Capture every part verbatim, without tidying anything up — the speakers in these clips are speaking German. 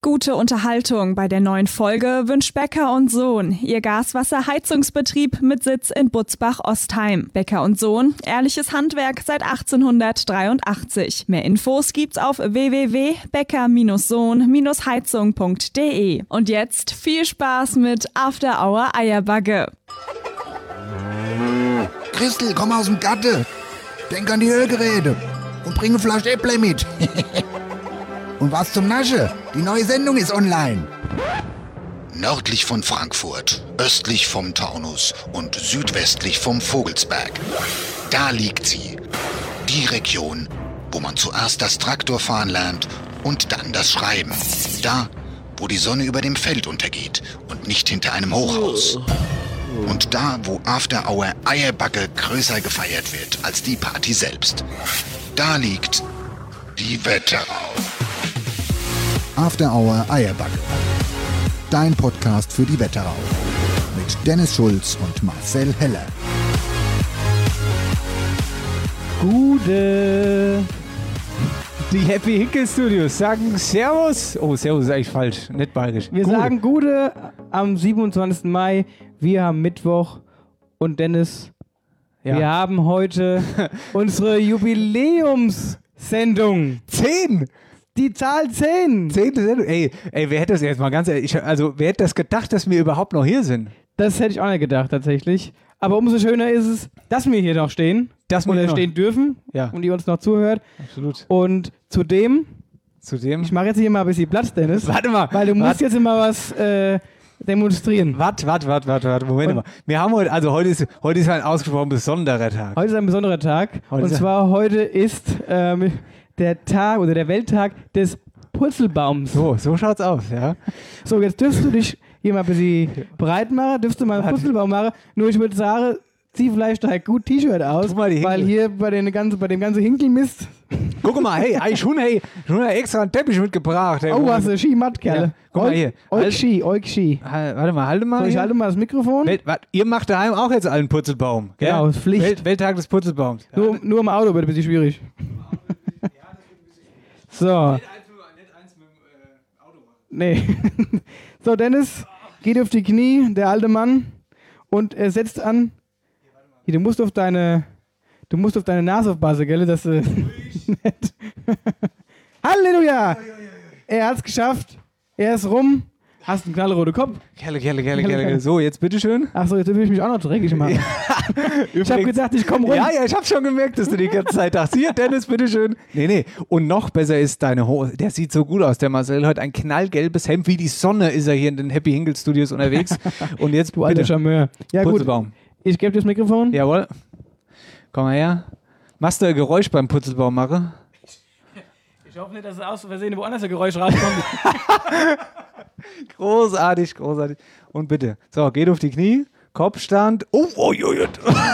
Gute Unterhaltung bei der neuen Folge wünscht Becker und Sohn, ihr Gaswasserheizungsbetrieb mit Sitz in Butzbach-Ostheim. Becker und Sohn, ehrliches Handwerk seit achtzehnhundertdreiundachtzig. Mehr Infos gibt's auf w w w punkt becker sohn heizung punkt d e. Und jetzt viel Spaß mit After Hour Eierbagge. Christel, komm aus dem Gatte. Denk an die Ölgeräte und bring eine Flasche Äpple mit. Und was zum Nasche? Die neue Sendung ist online. Nördlich von Frankfurt, östlich vom Taunus und südwestlich vom Vogelsberg. Da liegt sie. Die Region, wo man zuerst das Traktorfahren lernt und dann das Schreiben. Da, wo die Sonne über dem Feld untergeht und nicht hinter einem Hochhaus. Und da, wo After Hour Eierbagge größer gefeiert wird als die Party selbst. Da liegt die Wetterau. After Hour Eierbagge. Dein Podcast für die Wetterau. Mit Dennis Schulz und Marcel Heller. Gute. Die Happy Hinkle Studios sagen Servus. Oh, Servus ist eigentlich falsch, nicht bayerisch. Wir Gute. sagen Gute am siebenundzwanzigsten Mai. Wir haben Mittwoch und Dennis, ja. Wir haben heute unsere Jubiläumssendung. Zehn! Die Zahl zehn! Zehnte Sendung. Ey, ey, wer hätte das jetzt mal ganz ehrlich, ich, also wer hätte das gedacht, dass wir überhaupt noch hier sind? Das hätte ich auch nicht gedacht, tatsächlich. Aber umso schöner ist es, dass wir hier noch stehen. Dass wir hier stehen dürfen. Ja. Und die uns noch zuhört. Absolut. Und zudem, zudem, ich mache jetzt hier mal ein bisschen Platz, Dennis. Warte mal. Weil du musst wart. jetzt immer was äh, demonstrieren. Warte, warte, warte, warte, warte, Moment und mal. Wir haben heute, also heute ist, heute ist ein ausgesprochen besonderer Tag. Heute ist ein besonderer Tag. Heute und zwar heute ist ähm, der Tag oder der Welttag des Purzelbaums. So, so schaut's aus, ja. So, jetzt dürfst du dich hier mal ein bisschen breit machen, dürfst du mal einen Purzelbaum machen. Nur ich würde sagen, zieh vielleicht ein gut T-Shirt aus, weil hier bei, den ganzen, bei dem ganzen Hinkelmist... Guck mal, hey, hey, schon, hey, schon extra einen Teppich mitgebracht. Hey, oh, was, Ski, Matt, Kerle. Ja, guck mal hier. Euk Ski, Euk Ski. Warte mal, halte mal. So, ich halte mal das Mikrofon. Welt, wat, ihr macht daheim auch jetzt einen Purzelbaum, gell? Genau, Pflicht. Welt, Welttag des Purzelbaums. Ja. Nur, nur im Auto wird ein bisschen schwierig. So. Nee. So, Dennis geht auf die Knie, der alte Mann, und er setzt an. Hier, du musst auf deine, du musst auf deine Nase aufpassen, gell? Das äh, nett. Halleluja! Er hat's geschafft. Er ist rum. Hast einen knallroten Kopf. Kelle, Kelle, Kelle, Kelle. So, jetzt bitteschön. Achso, jetzt will ich mich auch noch dreckig machen. Ja. Ich hab gedacht, ich komme rum. Ja, ja, ich hab schon gemerkt, dass du die ganze Zeit dachtest. Hier, Dennis, bitteschön. Nee, nee. Und noch besser ist deine Hose. Der sieht so gut aus, der Marcel. Heute ein knallgelbes Hemd. Wie die Sonne ist er hier in den Happy Hinkle Studios unterwegs. Und jetzt, du alter Charmeur. Ja, Purzelbaum. Gut. Ich gebe dir das Mikrofon. Jawohl. Komm mal her. Machst du ein Geräusch beim Purzelbaum machen? Ich hoffe nicht, dass es aus Versehen woanders ein Geräusch rauskommt. Großartig, großartig. Und bitte. So, geht auf die Knie. Kopfstand. Oh, oh, oh, oh.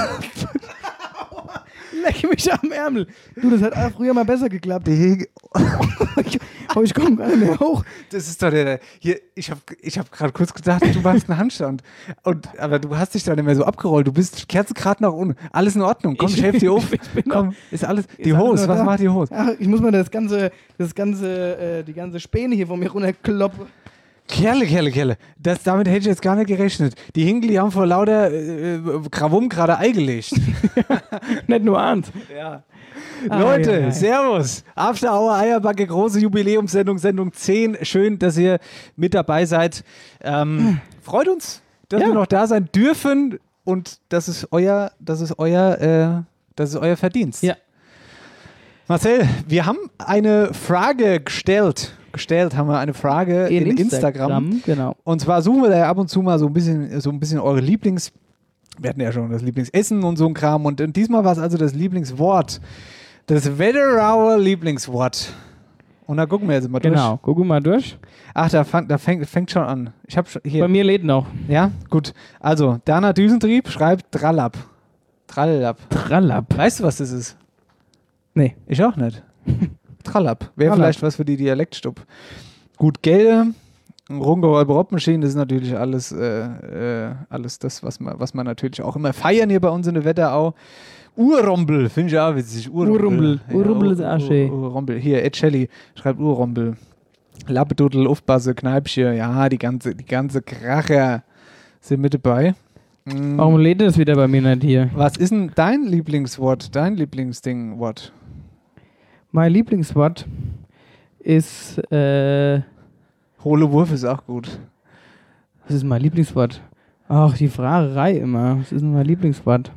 Leck mich am Ärmel. Du, das hat früher mal besser geklappt. Oh, ich komme gar nicht mehr hoch. Das ist doch der, hier, ich habe ich hab gerade kurz gedacht, du machst einen Handstand. Und, aber du hast dich da nicht mehr so abgerollt. Du bist kerzengerade nach unten. Alles in Ordnung. Komm, ich, ich helfe dir auf. Komm, ist alles. Ist die Hose, was da? Macht die Hose? Ach, ich muss mal das ganze, das ganze, äh, die ganze Späne hier von mir runterkloppen. Kerle, Kerle, Kerle. Das, damit hätte ich jetzt gar nicht gerechnet. Die Hinkel, die haben vor lauter äh, Krawum gerade Ei gelegt. Nicht nur Arndt. Ja. Ah, Leute, ja, ja. Servus. After Hour Eierbagge, große Jubiläumssendung, Sendung zehn. Schön, dass ihr mit dabei seid. Ähm, freut uns, dass ja. wir noch da sein dürfen und das ist euer, das ist euer, äh, das ist euer Verdienst. Ja. Marcel, wir haben eine Frage gestellt. Gestellt haben wir eine Frage in, in Instagram. Instagram. Genau. Und zwar suchen wir da ja ab und zu mal so ein bisschen, so ein bisschen eure Lieblings... Wir hatten ja schon das Lieblingsessen und so ein Kram. Und, und diesmal war es also das Lieblingswort. Das Wetterauer Lieblingswort. Und da gucken wir jetzt mal durch. Genau, gucken wir mal durch. Ach, da, fang, da fängt, fängt schon an. Ich hab hier. Bei mir lädt noch. Ja, gut. Also, Dana Düsentrieb schreibt Trallab. Trallab. Trallab. Weißt du, was das ist? Nee. Ich auch nicht. Trallab. Wäre vielleicht was für die Dialektstub. Gut, Gelde, Rungauer Brottmaschine, das ist natürlich alles, äh, äh, alles das, was man, was man natürlich auch immer feiern hier bei uns in der Wetterau. Urrombel, finde ich auch witzig. Urrombel. Urrombel, ja, Urrombel ist auch schön. Urrombel. Hier, Ed Shelley schreibt Urrombel. Lappedudel, Aufpasse, Kneipchen, ja, die ganze, die ganze Kracher sind mit dabei. Mhm. Warum lädt das wieder bei mir nicht hier? Was ist denn dein Lieblingswort, dein Lieblingsding-Wort? Mein Lieblingswort ist, äh, Hohle Wurf ist auch gut. was ist mein Lieblingswort? Ach, die Fragerei immer. Was ist denn mein Lieblingswort?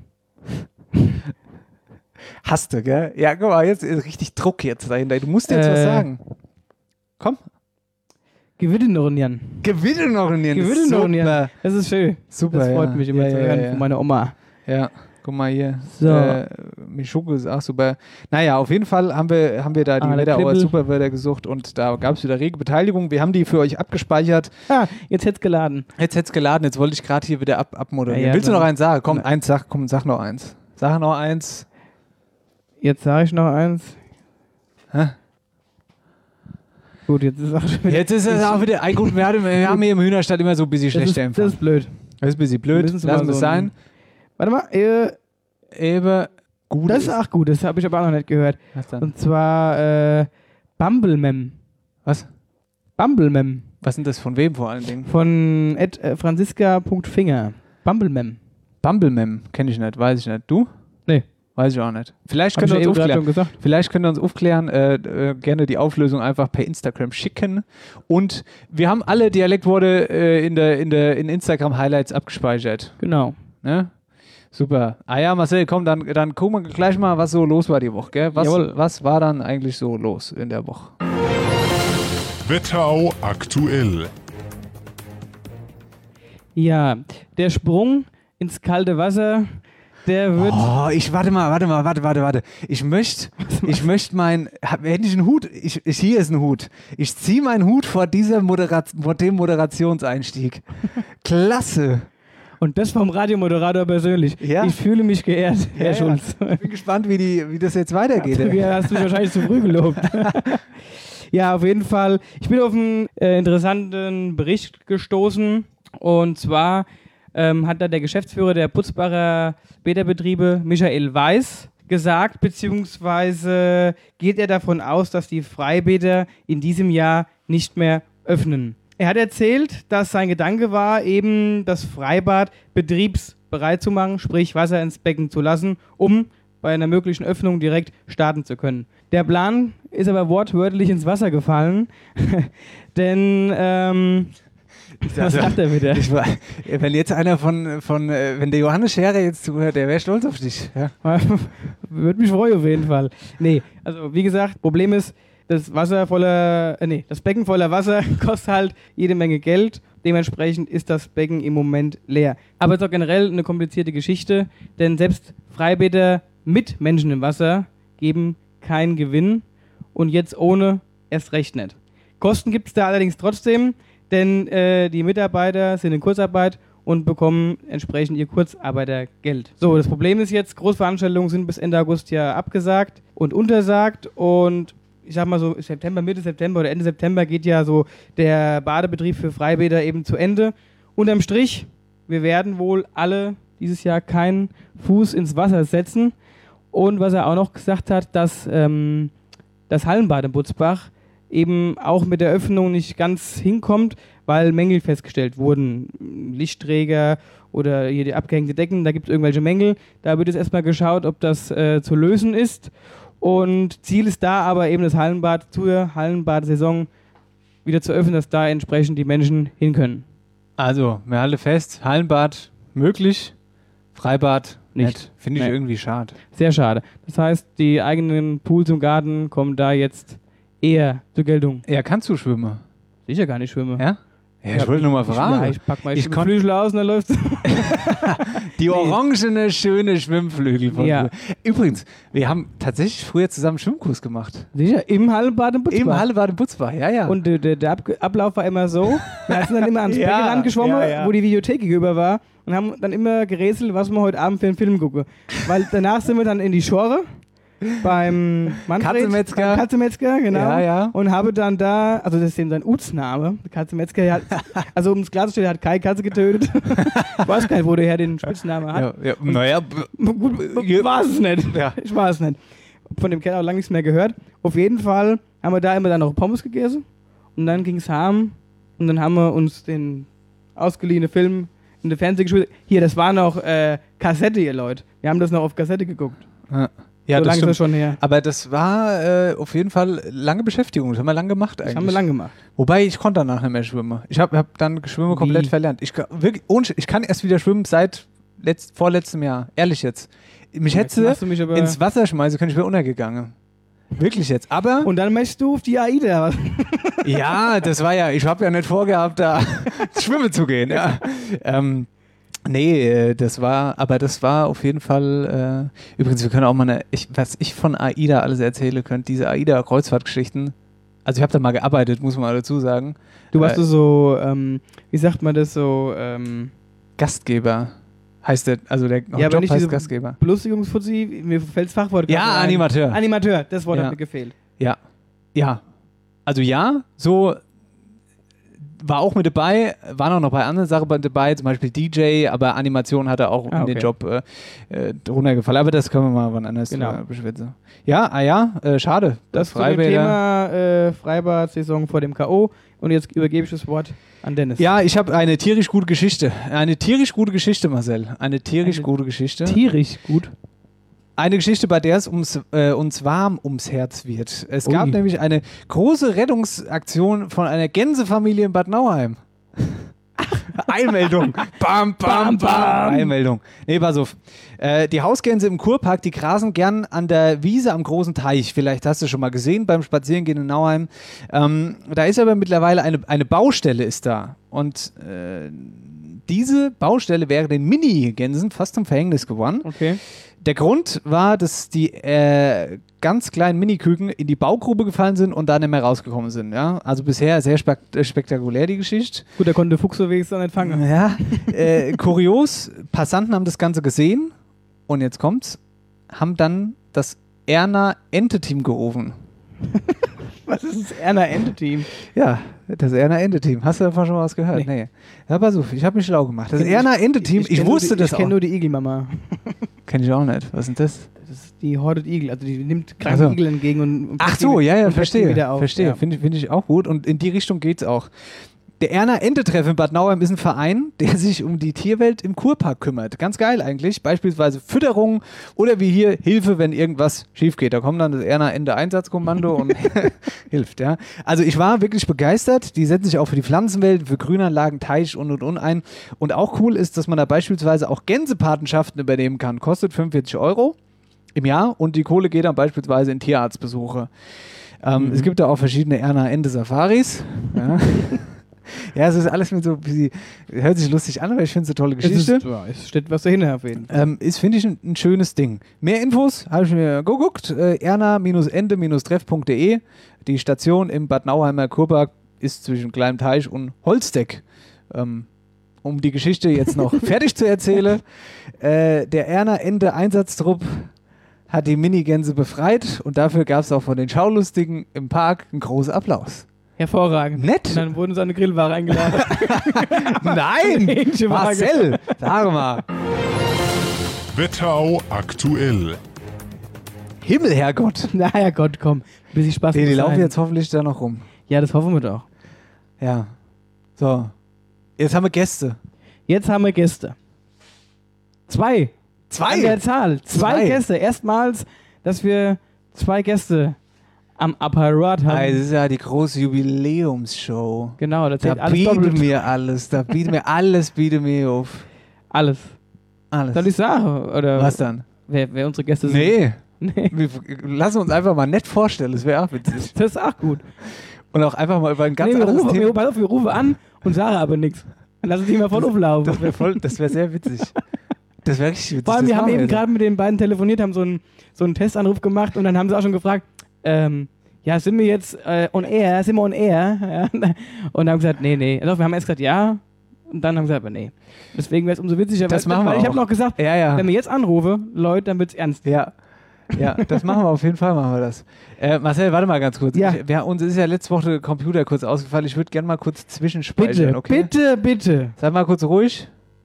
Hast du, gell? Ja, guck mal, jetzt ist richtig Druck jetzt dahinter. Du musst jetzt Äh, was sagen. Komm. Gewinnorientieren. Gewinnorientieren. Gewinnorientieren. Super. Das ist schön. Super, Das freut ja. mich immer Ja, zu ja, hören ja. von meiner Oma. Ja, guck mal hier. So. Äh, Mischugge ist auch super. Naja, auf jeden Fall haben wir, haben wir da die Ah, der Wetterauer Kribbel. Superwörter gesucht und da gab es wieder rege Beteiligung. Wir haben die für euch abgespeichert. Ah, jetzt hätte es geladen. Jetzt hätte es geladen, jetzt wollte ich gerade hier wieder ab, abmoderieren. Ja, ja, Willst du dann- noch eins sagen? Komm, Na. eins sag, komm, sag noch eins. Sag noch eins. Jetzt sage ich noch eins. Hä? Gut, jetzt ist auch schon wieder. Jetzt ist es auch wieder, ein gut, wir, hatten, wir haben hier im Hühnerstadt immer so ein bisschen das ist, schlechter das Empfang. ist blöd. Das ist ein bisschen blöd, Müssen Sie lassen mal wir es so sein. ein- Warte mal, äh, Eben gut. das ist auch gut, das habe ich aber auch noch nicht gehört. Was dann? Und zwar äh, Bumblemem. Was? Bumblemem. Was sind das von wem vor allen Dingen? Von at, äh, franziska.finger. Bumblemem. Bumblemem, kenne ich nicht, weiß ich nicht. Du? Nee. Weiß ich auch nicht. Vielleicht Hab könnt ich ihr uns eben gerade aufklären. schon gesagt. Vielleicht könnt ihr uns aufklären, äh, äh, gerne die Auflösung einfach per Instagram schicken. Und wir haben alle Dialektworte äh, in der in der in Instagram Highlights abgespeichert. Genau. Ne? Super. Ah ja, Marcel, komm, dann, dann gucken wir gleich mal, was so los war die Woche. Gell? Was, Jawohl. was war dann eigentlich so los in der Woche? Wetterau aktuell. Ja, der Sprung ins kalte Wasser, der wird. Oh, ich warte mal, warte mal, warte, warte, warte. Ich möchte, ich möchte mein, hab, hätte ich einen Hut, ich, ich, hier ist ein Hut. Ich ziehe meinen Hut vor dieser Moderat, vor dem Moderationseinstieg. Klasse. Und das vom Radiomoderator persönlich. Ja. Ich fühle mich geehrt, Herr Ja, Schulz. Ich bin gespannt, wie, die, wie das jetzt weitergeht. Ja, hast du mich wahrscheinlich zu früh gelobt. Ja, auf jeden Fall. Ich bin auf einen äh, interessanten Bericht gestoßen. Und zwar ähm, hat da der Geschäftsführer der Putzbacher Bäderbetriebe, Michael Weiß, gesagt, beziehungsweise geht er davon aus, dass die Freibäder in diesem Jahr nicht mehr öffnen. Er hat erzählt, dass sein Gedanke war, eben das Freibad betriebsbereit zu machen, sprich Wasser ins Becken zu lassen, um bei einer möglichen Öffnung direkt starten zu können. Der Plan ist aber wortwörtlich ins Wasser gefallen, denn ähm, was sagt er wieder? Ich war, wenn jetzt einer von, von äh, wenn der Johannes Scherer jetzt zuhört, der wäre stolz auf dich. Ja. Würde mich freuen auf jeden Fall. Nee, also wie gesagt, Problem ist, das Wasser voller, äh, nee, das Becken voller Wasser kostet halt jede Menge Geld. Dementsprechend ist das Becken im Moment leer. Aber es ist auch generell eine komplizierte Geschichte, denn selbst Freibäder mit Menschen im Wasser geben keinen Gewinn und jetzt ohne erst recht nicht. Kosten gibt es da allerdings trotzdem, denn äh, die Mitarbeiter sind in Kurzarbeit und bekommen entsprechend ihr Kurzarbeitergeld. So, das Problem ist jetzt, Großveranstaltungen sind bis Ende August ja abgesagt und untersagt und ich sag mal so, September, Mitte September oder Ende September geht ja so der Badebetrieb für Freibäder eben zu Ende. Unterm Strich, wir werden wohl alle dieses Jahr keinen Fuß ins Wasser setzen. Und was er auch noch gesagt hat, dass ähm, das Hallenbad in Butzbach eben auch mit der Öffnung nicht ganz hinkommt, weil Mängel festgestellt wurden. Lichtträger oder hier die abgehängte Decken, da gibt es irgendwelche Mängel. Da wird jetzt erstmal geschaut, ob das äh, zu lösen ist. Und Ziel ist da aber eben das Hallenbad zur Hallenbad-Saison wieder zu öffnen, dass da entsprechend die Menschen hin können. Also, wir halten fest, Hallenbad möglich, Freibad Nicht. nicht. Finde ich Nee. irgendwie schade. Sehr schade. Das heißt, die eigenen Pools im Garten kommen da jetzt eher zur Geltung. Ja, kannst du schwimmen? Sicher gar nicht schwimmen. Ja? Ja, ich wollte nur mal fragen. Ja, ich pack mal Ich ich kon- Flügel aus und dann läuft's. Die orangene, schöne Schwimmflügel von Ja. Übrigens, wir haben tatsächlich früher zusammen Schwimmkurs gemacht. Sicher, im Hallenbad in Butzbach. Im Hallebad in Butzbach, ja, ja. Und der, der, der Ab Ablauf war immer so, wir sind dann immer ans Ja, Becken rangeschwommen, ja, ja. wo die Videothek gegenüber war und haben dann immer gerätselt, was wir heute Abend für einen Film gucken. Weil danach sind wir dann in die Schore beim Manfred, Katzenmetzger. beim Katzenmetzger, genau. Ja, ja. Und habe dann da, also das ist eben sein Utsname, der Katzenmetzger, der hat, also um es klarzustellen, der hat keine Katze getötet. Ich weiß gar nicht, wo der Herr den Spitznamen hat. ja, ja, naja, Gut, ich weiß es nicht. Ja. Ich weiß es nicht. Von dem Kerl auch lange nichts mehr gehört. Auf jeden Fall haben wir da immer dann noch Pommes gegessen und dann ging es heim und dann haben wir uns den ausgeliehenen Film in der Fernsehen gespielt. Hier, das war noch äh, Kassette, ihr Leute. Wir haben das noch auf Kassette geguckt. Ja. Ja, so das lange ist stimmt. das schon her. Aber das war äh, auf jeden Fall lange Beschäftigung. Das haben wir lang gemacht eigentlich. Das haben wir lang gemacht. Wobei, ich konnte danach nicht mehr schwimmen. Ich habe hab dann Schwimmen komplett Wie? verlernt. Ich, kann- wirklich, ohne, Sch- ich kann erst wieder schwimmen seit letzt, vorletztem Jahr. Ehrlich jetzt. Mich Jetzt hätte machst du mich aber- ins Wasser schmeißen können, ich wäre untergegangen. Wirklich jetzt. Aber, Und dann möchtest du auf die AIDA. ja, das war ja, ich habe ja nicht vorgehabt, da schwimmen zu gehen. Ja. Ähm, Nee, äh, das war, aber das war auf jeden Fall, äh, übrigens, wir können auch mal eine, ich, was ich von AIDA alles erzähle könnt, diese AIDA-Kreuzfahrtgeschichten, also ich habe da mal gearbeitet, muss man mal dazu sagen. Du warst äh, so, ähm, wie sagt man das so, ähm, Gastgeber heißt der, also der Ja, aber Job nicht heißt diese Belustigungsfuzzi. Belustigungsfuzzi, mir fällt das Fachwort Ja, gerade ein. Animateur. Animateur, das Wort Ja. hat mir gefehlt. Ja, ja, also ja, so war auch mit dabei, waren auch noch bei anderen Sachen dabei, zum Beispiel D J, aber Animation hat er auch Ah, in den okay. Job äh, äh, drunter gefallen. Aber das können wir mal wann anders Genau. äh, beschwitzen. Ja, ah ja, äh, schade. Das zu dem Freibäder- Thema äh, Freibad-Saison vor dem K O. Und jetzt übergebe ich das Wort an Dennis. Ja, ich habe eine tierisch gute Geschichte. Eine tierisch gute Geschichte, Marcel. Eine tierisch Eine gute Geschichte. tierisch gut. Eine Geschichte, bei der es ums, äh, uns warm ums Herz wird. Es gab Ui. nämlich eine große Rettungsaktion von einer Gänsefamilie in Bad Nauheim. Einmeldung. Bam, bam, bam. Einmeldung. Nee, pass auf. Äh, die Hausgänse im Kurpark, die grasen gern an der Wiese am großen Teich. Vielleicht hast du schon mal gesehen beim Spazierengehen in Nauheim. Ähm, da ist aber mittlerweile eine, eine Baustelle ist da. Und äh, diese Baustelle wäre den Mini-Gänsen fast zum Verhängnis geworden. Okay. Der Grund war, dass die äh, ganz kleinen Miniküken in die Baugrube gefallen sind und da nicht mehr rausgekommen sind. Ja? Also bisher sehr spek äh, spektakulär die Geschichte. Gut, da konnte der Fuchs so wenigstens nicht fangen. Ja, äh, kurios, Passanten haben das Ganze gesehen und jetzt kommt's, haben dann das Erna Ente-Team gerufen. Was ist das Erna Ente-Team? Ja, das Erna Ente-Team. Hast du davon schon mal was gehört? Nee. Ja, pass auf, ich habe mich schlau gemacht. Das Ich- Erna Ente-Team, ich, kenn nur wusste die, das Ich auch. kenne nur die Igelmama. Kenn ich auch nicht. Was ist denn das? Das ist die hortet Igel. Also die nimmt kranke Ach so. Igel entgegen und, und Ach fängt so, die- ja, ja, und fängt die verstehe. wieder auf. Verstehe, Ja. finde find ich auch gut. Und in die Richtung geht's auch. Der Erna Ente-Treff in Bad Nauheim ist ein Verein, der sich um die Tierwelt im Kurpark kümmert. Ganz geil eigentlich. Beispielsweise Fütterung oder wie hier Hilfe, wenn irgendwas schief geht. Da kommt dann das Erna Ente-Einsatzkommando und hilft. Ja. Also ich war wirklich begeistert. Die setzen sich auch für die Pflanzenwelt, für Grünanlagen, Teich und und und ein. Und auch cool ist, dass man da beispielsweise auch Gänsepatenschaften übernehmen kann. Kostet fünfundvierzig Euro im Jahr und die Kohle geht dann beispielsweise in Tierarztbesuche. Ähm, Mhm. Es gibt da auch verschiedene Erna Ente-Safaris. Ja. Ja, es ist alles mit so, wie, hört sich lustig an, aber ich finde es eine tolle Es, Geschichte. ist, ja, es steht was dahinter auf jeden Fall. Ähm, ist, finde ich, ein, ein schönes Ding. Mehr Infos habe ich mir geguckt. Äh, erna-ende-treff punkt de. Die Station im Bad Nauheimer Kurpark ist zwischen Kleinem Teich und Holzdeck. Ähm, um die Geschichte jetzt noch fertig zu erzählen. Äh, der Erna-Ende-Einsatztrupp hat die Minigänse befreit und dafür gab es auch von den Schaulustigen im Park einen großen Applaus. Hervorragend. Nett. Und dann wurden seine Grillware eingeladen. Nein! Hähnchenwaage. Marcel, sag mal. Wetterau aktuell. Himmel, Herrgott. Naja, Gott, komm. Ein bisschen Spaß Nee, die muss laufen sein. jetzt hoffentlich da noch rum. Ja, das hoffen wir doch. Ja. So. Jetzt haben wir Gäste. Jetzt haben wir Gäste. Zwei. An der Zahl. Zwei, Zwei. Gäste. Erstmals, dass wir zwei Gäste am Apparat haben. Ah, das ist ja die große Jubiläumsshow. Genau, das Da zählt alles bietet doppelt. mir alles. Da bietet mir alles, bietet mir auf. Alles. Alles. Soll ich sagen? Oder Was dann? Wer, wer unsere Gäste sind? Nee. Nee. Wir lassen uns einfach mal nett vorstellen. Das wäre auch witzig. Das ist auch gut. Und auch einfach mal über ein ganz nee, wir, anderes rufen, wir, Thema. pass auf, wir rufen an und sagen aber nichts. Dann lassen sie mal voll auflaufen. Das wäre voll, das wäre sehr witzig. Das wäre richtig witzig. Vor allem, Das wir haben machen eben jetzt. gerade mit den beiden telefoniert, haben so einen, so einen Testanruf gemacht und dann haben sie auch schon gefragt, ähm, ja, sind wir jetzt äh, on air? Sind wir on air? Ja, und haben gesagt, nee, nee. Also, wir haben erst gesagt, ja. Und dann haben sie gesagt, aber nee. Deswegen wäre es umso witziger. Das weil, machen wir weil ich auch. habe noch gesagt, Ja, ja. wenn wir jetzt anrufen, Leute, dann wird es ernst. Ja. Ja, das machen wir auf jeden Fall, machen wir das. Äh, Marcel, warte mal ganz kurz. Ja. Ich, wir, uns ist ja letzte Woche der Computer kurz ausgefallen. Ich würde gerne mal kurz zwischenspeichern, Bitte, okay? bitte, bitte. Sei mal kurz ruhig.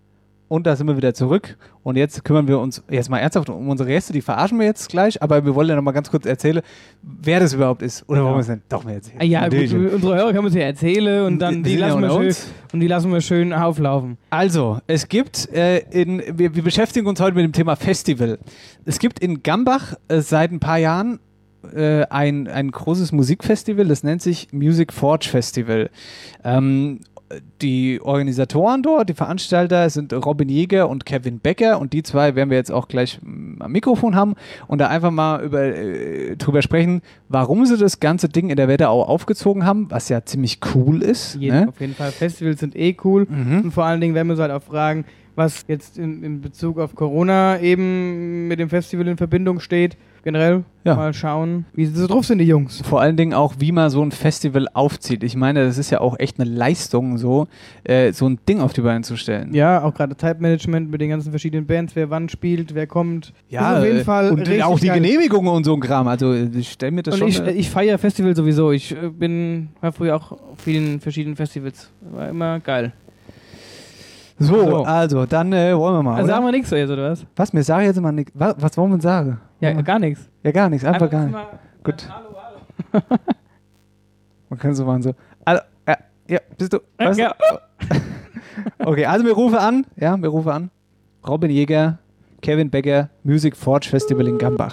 und da sind wir wieder zurück. Und jetzt kümmern wir uns jetzt mal ernsthaft um unsere Gäste. Die verarschen wir jetzt gleich, aber wir wollen ja noch mal ganz kurz erzählen, wer das überhaupt ist. Oder wollen wir es denn doch mal erzählen? Ja, gut, unsere Hörer können wir es ja erzählen und dann die, die lassen wir schön, und die lassen wir schön auflaufen. Also, es gibt, äh, in, wir, wir beschäftigen uns heute mit dem Thema Festival. Es gibt in Gambach äh, seit ein paar Jahren äh, ein, ein großes Musikfestival, das nennt sich Music Forge Festival. Ähm, Die Organisatoren dort, die Veranstalter sind Robin Jäger und Kevin Becker und die zwei werden wir jetzt auch gleich am Mikrofon haben und da einfach mal über, äh, drüber sprechen, warum sie das ganze Ding in der Wetterau aufgezogen haben, was ja ziemlich cool ist. Jeden, ne? Auf jeden Fall, Festivals sind eh cool Mhm. und vor allen Dingen werden wir uns halt auch fragen, was jetzt in, in Bezug auf Corona eben mit dem Festival in Verbindung steht. Generell Ja. mal schauen, wie sie so drauf sind, die Jungs. Vor allen Dingen auch, wie man so ein Festival aufzieht. Ich meine, das ist ja auch echt eine Leistung, so, äh, so ein Ding auf die Beine zu stellen. Ja, auch gerade Type-Management mit den ganzen verschiedenen Bands, wer wann spielt, wer kommt. Ja, ist auf jeden äh, Fall und richtig auch die geil. Genehmigungen und so ein Kram. Also ich stelle mir das Und schon... ich, äh, ich feiere Festivals sowieso. Ich äh, bin, war früher auch auf vielen verschiedenen Festivals. War immer geil. so, so. also, dann äh, wollen wir mal, Also oder? sagen wir nichts jetzt, oder was? Was? Mir sage jetzt mal nichts. Was, was wollen wir sagen? Ja, gar nichts. Ja, gar nichts. Einfach gar nichts. mal Gut. sagen, Hallo, hallo. Man kann so machen, so. Also, ja, ja, bist du. Was? Ja. Okay, also wir rufen an. Ja, wir rufen an. Robin Jäger, Kevin Becker, Music Forge Festival in Gambach.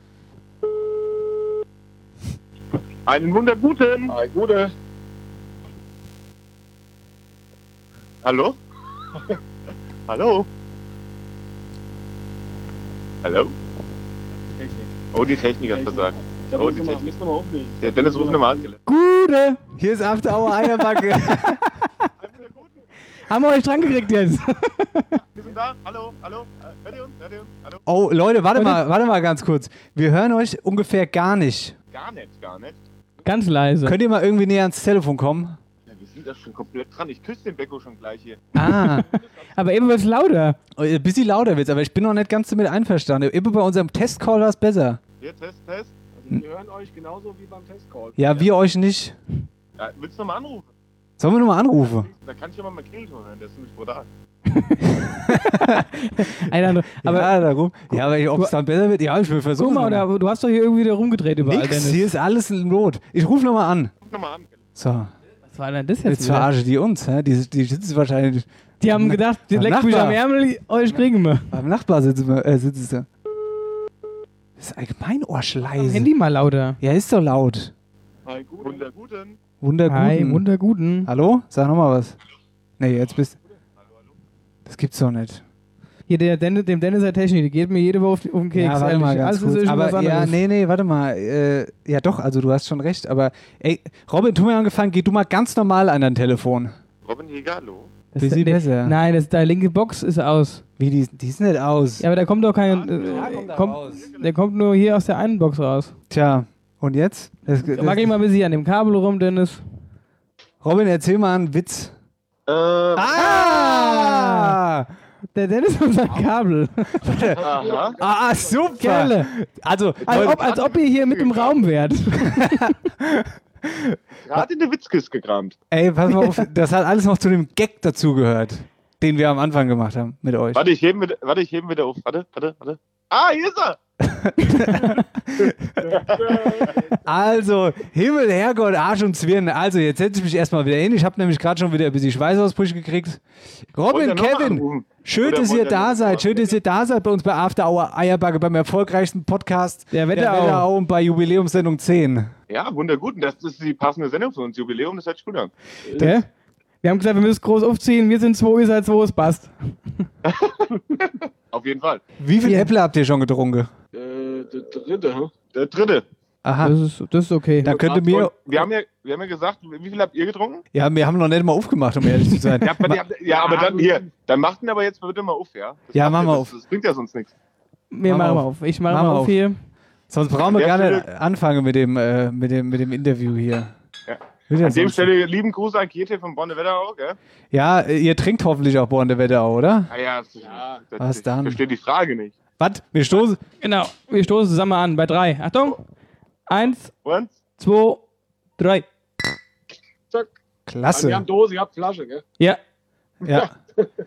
Einen wunderguten. Ein gute. Hallo? Hallo? Hallo? Oh, die Technik hat versagt. Oh, die Technik. Der Dennis ruft nochmal an. Gute! Hier ist After Hour Eierbacke. Haben wir euch dran gekriegt jetzt? Wir sind da. Hallo? Hallo? Hört ihr uns? Hört ihr uns? Hallo? Oh, Leute, warte mal, warte mal ganz kurz. Wir hören euch ungefähr gar nicht. Gar nicht, gar nicht. Ganz leise. Könnt ihr mal irgendwie näher ans Telefon kommen? Ja, wir sind da schon komplett dran. Ich küsse den Becko schon gleich hier. Ah, Aber eben wird es lauter. ein bisschen lauter wird's, aber ich bin noch nicht ganz damit einverstanden. Immer bei unserem Testcall war es besser. Hier, Test, Test. Wir hören euch genauso wie beim Testcall. Ja, wir euch nicht. Ja, willst du nochmal anrufen? Sollen wir nochmal anrufen? Da kann ich ja mal meinen Klingelton hören. Der ist ziemlich brutal. Alter, aber ja, darum. Ja, aber ob es dann besser wird, ja, ich will guck versuchen. mal, oder, du hast doch hier irgendwie wieder rumgedreht überall, Nix, Dennis. hier ist alles in Not. Ich rufe nochmal an. Ruf nochmal an. So, Was war denn das jetzt jetzt wieder? verarschen die uns. Hä? Die, die sitzen wahrscheinlich Die haben gedacht, die Beim leckt mich Nachbar. am Ärmel, euch kriegen wir. beim Nachbar sitzen. wir- Äh, sitzen sie. Das ist allgemein Am Arschleise. Handy mal lauter. Ja, ist doch laut. Hi, gute. Wunderguten. Wunderguten. Hi, wunderguten. Hallo? Sag nochmal was. Nee, jetzt bist Das gibt's doch nicht. Hier, der Dennis, dem Dennis der Technik, die geht mir jede Woche auf, auf den Keks. Ja, warte ehrlich. mal ganz Alles ist kurz. schon was Aber ja, anderes. nee, nee, warte mal. Äh, ja doch, also du hast schon recht. Aber ey, Robin, tu mir angefangen, geh du mal ganz normal an dein Telefon. Robin Jäger, hallo? Das Bisschen nee, besser. Nein, das, deine linke Box ist aus. Wie, die, die ist nicht aus. Ja, aber da kommt doch kein... Äh, kommt, der kommt nur hier aus der einen Box raus. Tja, und jetzt? Das, das, Mag ich mal ein bisschen an dem Kabel rum, Dennis. Robin, erzähl mal einen Witz. Äh, Ah! Der Dennis und sein Kabel. aha. Ah, super! Gerne. Also, Als Leute, ob, als ob ihr hier mit im Raum wärt. Gerade in der Witzkiste gekramt. ey, pass mal auf, das hat alles noch zu dem Gag dazugehört, den wir am Anfang gemacht haben mit euch. Warte, ich hebe wieder, warte, ich hebe wieder auf. Warte, warte, warte. Ah, hier ist er! Also, Himmel, Herrgott, Arsch und Zwirn. Also, jetzt setze ich mich erstmal wieder hin. Ich habe nämlich gerade schon wieder ein bisschen Schweißausbrüche gekriegt. Robin, Wollt ihr noch mal Kevin, anrufen? schön, Oder dass wollt ihr ihr da noch seid. mal Schön, dass ihr da seid bei uns bei After Hour Eierbacke, beim erfolgreichsten Podcast Der Wetterau. Wetterau und bei Jubiläumssendung zehn. Ja, wundergut. Und das ist die passende Sendung für uns. Jubiläum, das hört sich gut an. Gell? Wir haben gesagt, wir müssen es groß aufziehen. Wir sind zwei, ihr seid zwei, es passt. Auf jeden Fall. Wie viel Ja. Äpfel habt ihr schon getrunken? Äh, der dritte, hm? Der dritte. Aha, Das ist, das ist okay. da könnte mir... Und wir haben ja, wir haben ja gesagt, wie viel habt ihr getrunken? Ja, wir haben noch nicht mal aufgemacht, um ehrlich zu sein. Ja, aber, ja, ja, aber dann hier, dann macht ihn aber jetzt bitte mal auf, ja? Das Ja, macht machen ihr- wir das, auf. Das bringt ja sonst nichts. Wir Mach machen mal mal auf. Ich mache Mach mal mal auf auf. hier. Sonst brauchen wir An gar der nicht anfangen mit dem, äh, mit dem, mit dem Interview hier. Ja. Wird ja An dem sonst- Stelle lieben Gruß an Kietje von Bonne Wetterau, gell? Ja, äh, ihr trinkt hoffentlich auch Born der Wetterau, oder? Ah ja, das, das, Was ich dann? verstehe die Frage nicht. Was? Wir stoßen... Genau. Wir stoßen zusammen an. Bei drei. Achtung. Eins, Und? zwei, drei. Zack. Wir Klasse. haben Dose, ihr habt Flasche, gell? Ja. Ja.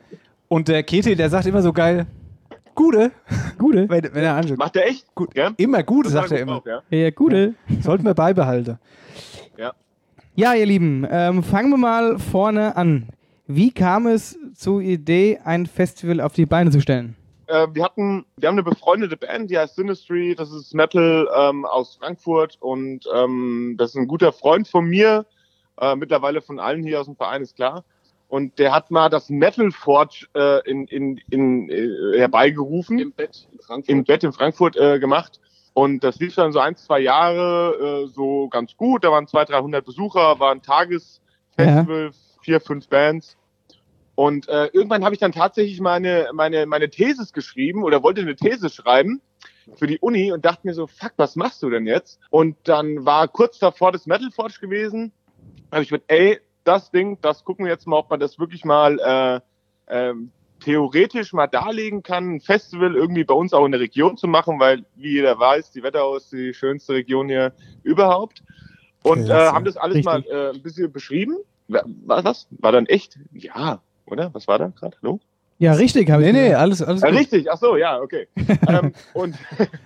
Und der Kete, der sagt immer so geil, Gute. Gute. Wenn, wenn er anschaut. Macht der echt? Gut. Ja? Immer Gute, Das sagt war er gut immer. drauf, ja. Ja, Gute. Sollten wir beibehalten. Ja. Ja, ihr Lieben, ähm, fangen wir mal vorne an. Wie kam es zur Idee, ein Festival auf die Beine zu stellen? Äh, wir hatten, wir haben eine befreundete Band, die heißt Sinistry, das ist Metal ähm, aus Frankfurt und ähm, das ist ein guter Freund von mir, äh, mittlerweile von allen hier aus dem Verein, ist klar. Und der hat mal das Metal Forge äh, in, in, in, äh, herbeigerufen. Im Bett in Frankfurt. Im Bett in Frankfurt äh, gemacht. Und das lief dann so ein, zwei Jahre äh, so ganz gut. Da waren zweihundert, dreihundert Besucher, war ein Tagesfestival, ja. vier, fünf Bands. Und äh, irgendwann habe ich dann tatsächlich meine, meine, meine Thesis geschrieben oder wollte eine These schreiben für die Uni und dachte mir so, fuck, was machst du denn jetzt? Und dann war kurz davor das Metal Forge gewesen. Da habe ich gedacht, ey, das Ding, das gucken wir jetzt mal, ob man das wirklich mal äh, äh, theoretisch mal darlegen kann, ein Festival irgendwie bei uns auch in der Region zu machen, weil, wie jeder weiß, die Wetterau ist die schönste Region hier überhaupt. Und äh, haben das alles Richtig. mal äh, ein bisschen beschrieben. Was, was? War dann echt? Ja, oder? Was war da gerade? Hallo? Ja, richtig. Habe nee, ich nee, alles, alles ja, richtig, ach so, ja, okay. ähm, und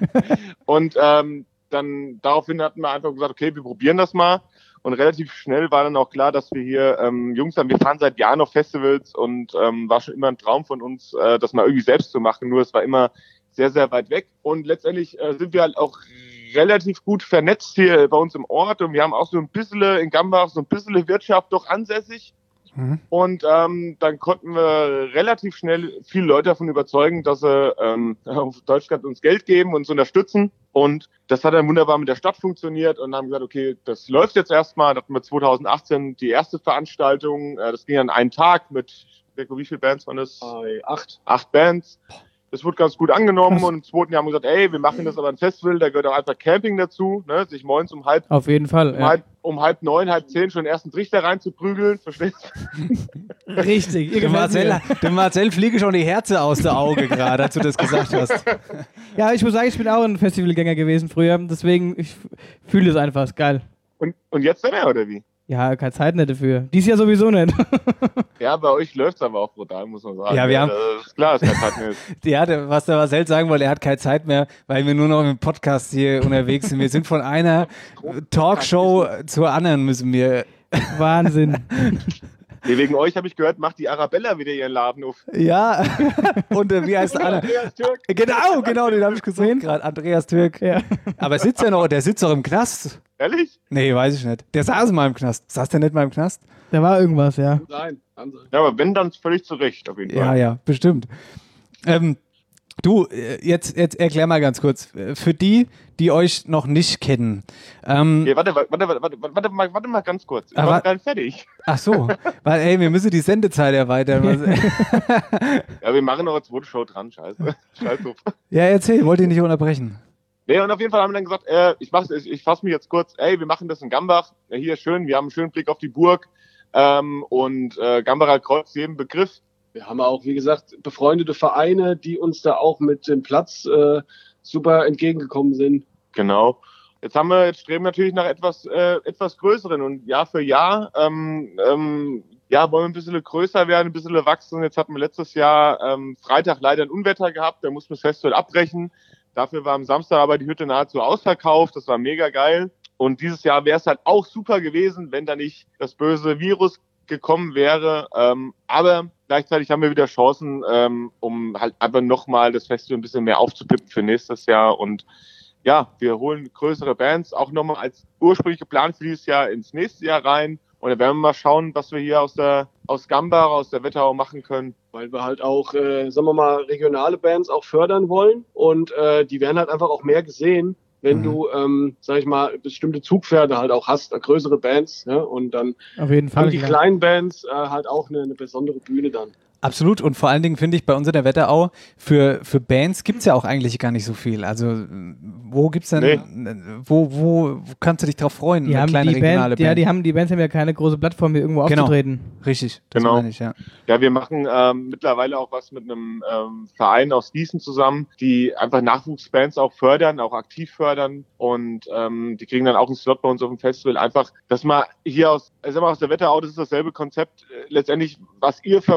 und ähm, dann daraufhin hatten wir einfach gesagt, okay, wir probieren das mal. Und relativ schnell war dann auch klar, dass wir hier ähm, Jungs haben, wir fahren seit Jahren auf Festivals und ähm, war schon immer ein Traum von uns, äh, das mal irgendwie selbst zu machen. Nur es war immer sehr, sehr weit weg. Und letztendlich äh, sind wir halt auch relativ gut vernetzt hier bei uns im Ort. Und wir haben auch so ein bisschen in Gambach, so ein bisschen Wirtschaft doch ansässig. Mhm. Und ähm, dann konnten wir relativ schnell viele Leute davon überzeugen, dass sie ähm, auf Deutschland uns Geld geben und uns unterstützen. Und das hat dann wunderbar mit der Stadt funktioniert und haben gesagt, okay, das läuft jetzt erstmal. Da hatten wir zwanzig achtzehn die erste Veranstaltung. Äh, das ging an einen Tag mit, wie viele Bands waren das? Äh, acht. Acht Bands. Das wurde ganz gut angenommen. Krass. Und im zweiten Jahr haben wir gesagt, ey, wir machen das aber ein Festival, da gehört auch einfach Camping dazu, ne? Sich morgens um halb, Auf jeden Fall, um, ja. halb, um halb neun, halb zehn schon den ersten Trichter reinzuprügeln, verstehst du? Richtig. Der Marcel, der Marcel fliege schon die Herze aus der Auge gerade, als du das gesagt hast. Ja, ich muss sagen, ich bin auch ein Festivalgänger gewesen früher, deswegen, ich fühle das einfach, ist geil. Und, und jetzt dann mehr, oder wie? Ja, keine Zeit nicht dafür. Dies Jahr sowieso nicht. Ja, bei euch läuft es aber auch brutal, muss man sagen. Ja, wir haben. Das ist klar, dass keine Zeit mehr ist. Ja, der, was der Marcel sagen wollte, er hat keine Zeit mehr, weil wir nur noch im Podcast hier unterwegs sind. Wir sind von einer Talkshow zur anderen, müssen wir. Wahnsinn. Nee, wegen euch habe ich gehört, macht die Arabella wieder ihren Laden auf. Ja, und äh, wie heißt der andere? Andreas Türk. Genau, genau, den habe ich gesucht gerade. Andreas Türk. Ja. Aber sitzt er noch, der sitzt doch im Knast. Ehrlich? Nee, weiß ich nicht. Der saß mal im Knast. Saß der nicht mal im Knast? Da war irgendwas, ja. Nein, ja, aber wenn, dann völlig zurecht, auf jeden Fall. Ja, ja, bestimmt. Ähm, du, jetzt, jetzt erklär mal ganz kurz. Für die, die euch noch nicht kennen. Ähm, okay, warte, warte, warte, warte, warte, mal, warte mal ganz kurz. Ich aber, war gerade fertig. Ach so, weil ey, wir müssen die Sendezeit erweitern. Ja, wir machen noch eine zweite Show dran, scheiße. Scheiß drauf. Ja, erzähl, wollte ich nicht unterbrechen. Nee, und auf jeden Fall haben wir dann gesagt, äh, ich, mach's, ich, ich fasse mich jetzt kurz, ey, wir machen das in Gambach. Ja, hier ist schön, wir haben einen schönen Blick auf die Burg. Ähm, und äh, Gambacher Kreuz, jeden Begriff. Wir haben auch, wie gesagt, befreundete Vereine, die uns da auch mit dem Platz äh, super entgegengekommen sind. Genau. Jetzt haben wir, jetzt streben wir natürlich nach etwas, äh, etwas Größeren und Jahr für Jahr, ähm, ähm, ja, wollen wir ein bisschen größer werden, ein bisschen wachsen. Jetzt hatten wir letztes Jahr ähm, Freitag leider ein Unwetter gehabt, da mussten wir das Festival abbrechen. Dafür war am Samstag aber die Hütte nahezu ausverkauft, das war mega geil. Und dieses Jahr wäre es halt auch super gewesen, wenn da nicht das böse Virus gekommen wäre. Ähm, aber gleichzeitig haben wir wieder Chancen, ähm, um halt einfach nochmal das Festival ein bisschen mehr aufzupippen für nächstes Jahr. Und ja, wir holen größere Bands auch nochmal als ursprünglich geplant für dieses Jahr ins nächste Jahr rein. Und dann werden wir mal schauen, was wir hier aus der aus Gambach, aus der Wetterau machen können. Weil wir halt auch, äh, sagen wir mal, regionale Bands auch fördern wollen. Und äh, die werden halt einfach auch mehr gesehen, wenn mhm. du, ähm, sag ich mal, bestimmte Zugpferde halt auch hast, äh, größere Bands, ja, und dann auf jeden Fall haben die kleinen Bands äh, halt auch eine, eine besondere Bühne dann. Absolut, und vor allen Dingen finde ich bei uns in der Wetterau, für, für Bands gibt es ja auch eigentlich gar nicht so viel. Also wo gibt's denn, nee. wo, wo, wo kannst du dich drauf freuen? Die eine haben kleine die regionale Band, Band. Ja, die haben die Bands haben ja keine große Plattform, hier irgendwo genau. aufzutreten. Richtig, das genau. meine ich, ja. Ja, wir machen ähm, mittlerweile auch was mit einem ähm, Verein aus Gießen zusammen, die einfach Nachwuchsbands auch fördern, auch aktiv fördern und ähm, die kriegen dann auch einen Slot bei uns auf dem Festival. Einfach, dass man hier aus, also aus der Wetterau, das ist dasselbe Konzept, äh, letztendlich, was ihr verfolgt,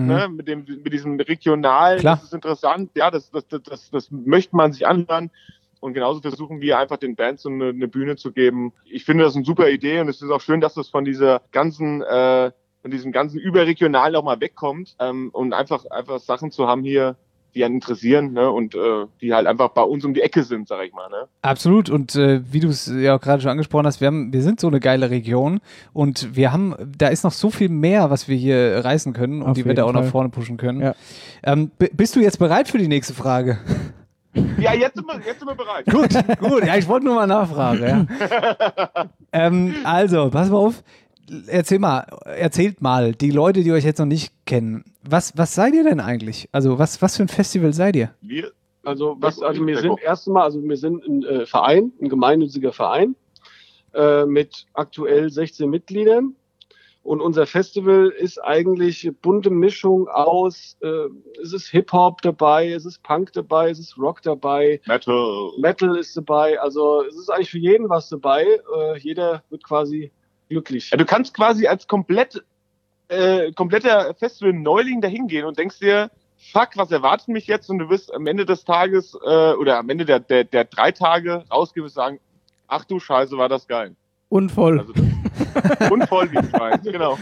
mhm. ne, mit dem, mit diesem regionalen, Klar. Das ist interessant, ja, das, das, das, das, das möchte man sich anhören. Und genauso versuchen wir einfach den Bands so eine, eine Bühne zu geben. Ich finde das eine super Idee und es ist auch schön, dass das von dieser ganzen, äh, von diesem ganzen Überregionalen auch mal wegkommt ähm, und einfach, einfach Sachen zu haben hier, die einen interessieren, ne, und äh, die halt einfach bei uns um die Ecke sind, sag ich mal, ne. Absolut und äh, wie du es ja auch gerade schon angesprochen hast, wir haben, wir sind so eine geile Region und wir haben, da ist noch so viel mehr, was wir hier reißen können und Auf die wir da auch jeden nach Fall. vorne pushen können. Ja. Ähm, b- bist du jetzt bereit für die nächste Frage? Ja, jetzt sind wir, jetzt sind wir bereit. Gut, gut, ja, ich wollte nur mal nachfragen. Ja. ähm, also, pass mal auf, erzähl mal, erzählt mal, die Leute, die euch jetzt noch nicht kennen, was, was seid ihr denn eigentlich? Also, was, was für ein Festival seid ihr? Wir, Also, was, also wir sind erstmal, also wir sind ein äh, Verein, ein gemeinnütziger Verein äh, mit aktuell sechzehn Mitgliedern. Und unser Festival ist eigentlich eine bunte Mischung aus, äh, es ist Hip-Hop dabei, es ist Punk dabei, es ist Rock dabei, Metal. Metal ist dabei. Also es ist eigentlich für jeden was dabei. Äh, jeder wird quasi glücklich. Ja, du kannst quasi als komplett, äh, kompletter Festival-Neuling da hingehen und denkst dir, fuck, was erwartet mich jetzt? Und du wirst am Ende des Tages äh, oder am Ende der, der, der drei Tage rausgehen und sagen, ach du Scheiße, war das geil. Und voll. Also, und voll wie Schwein, genau.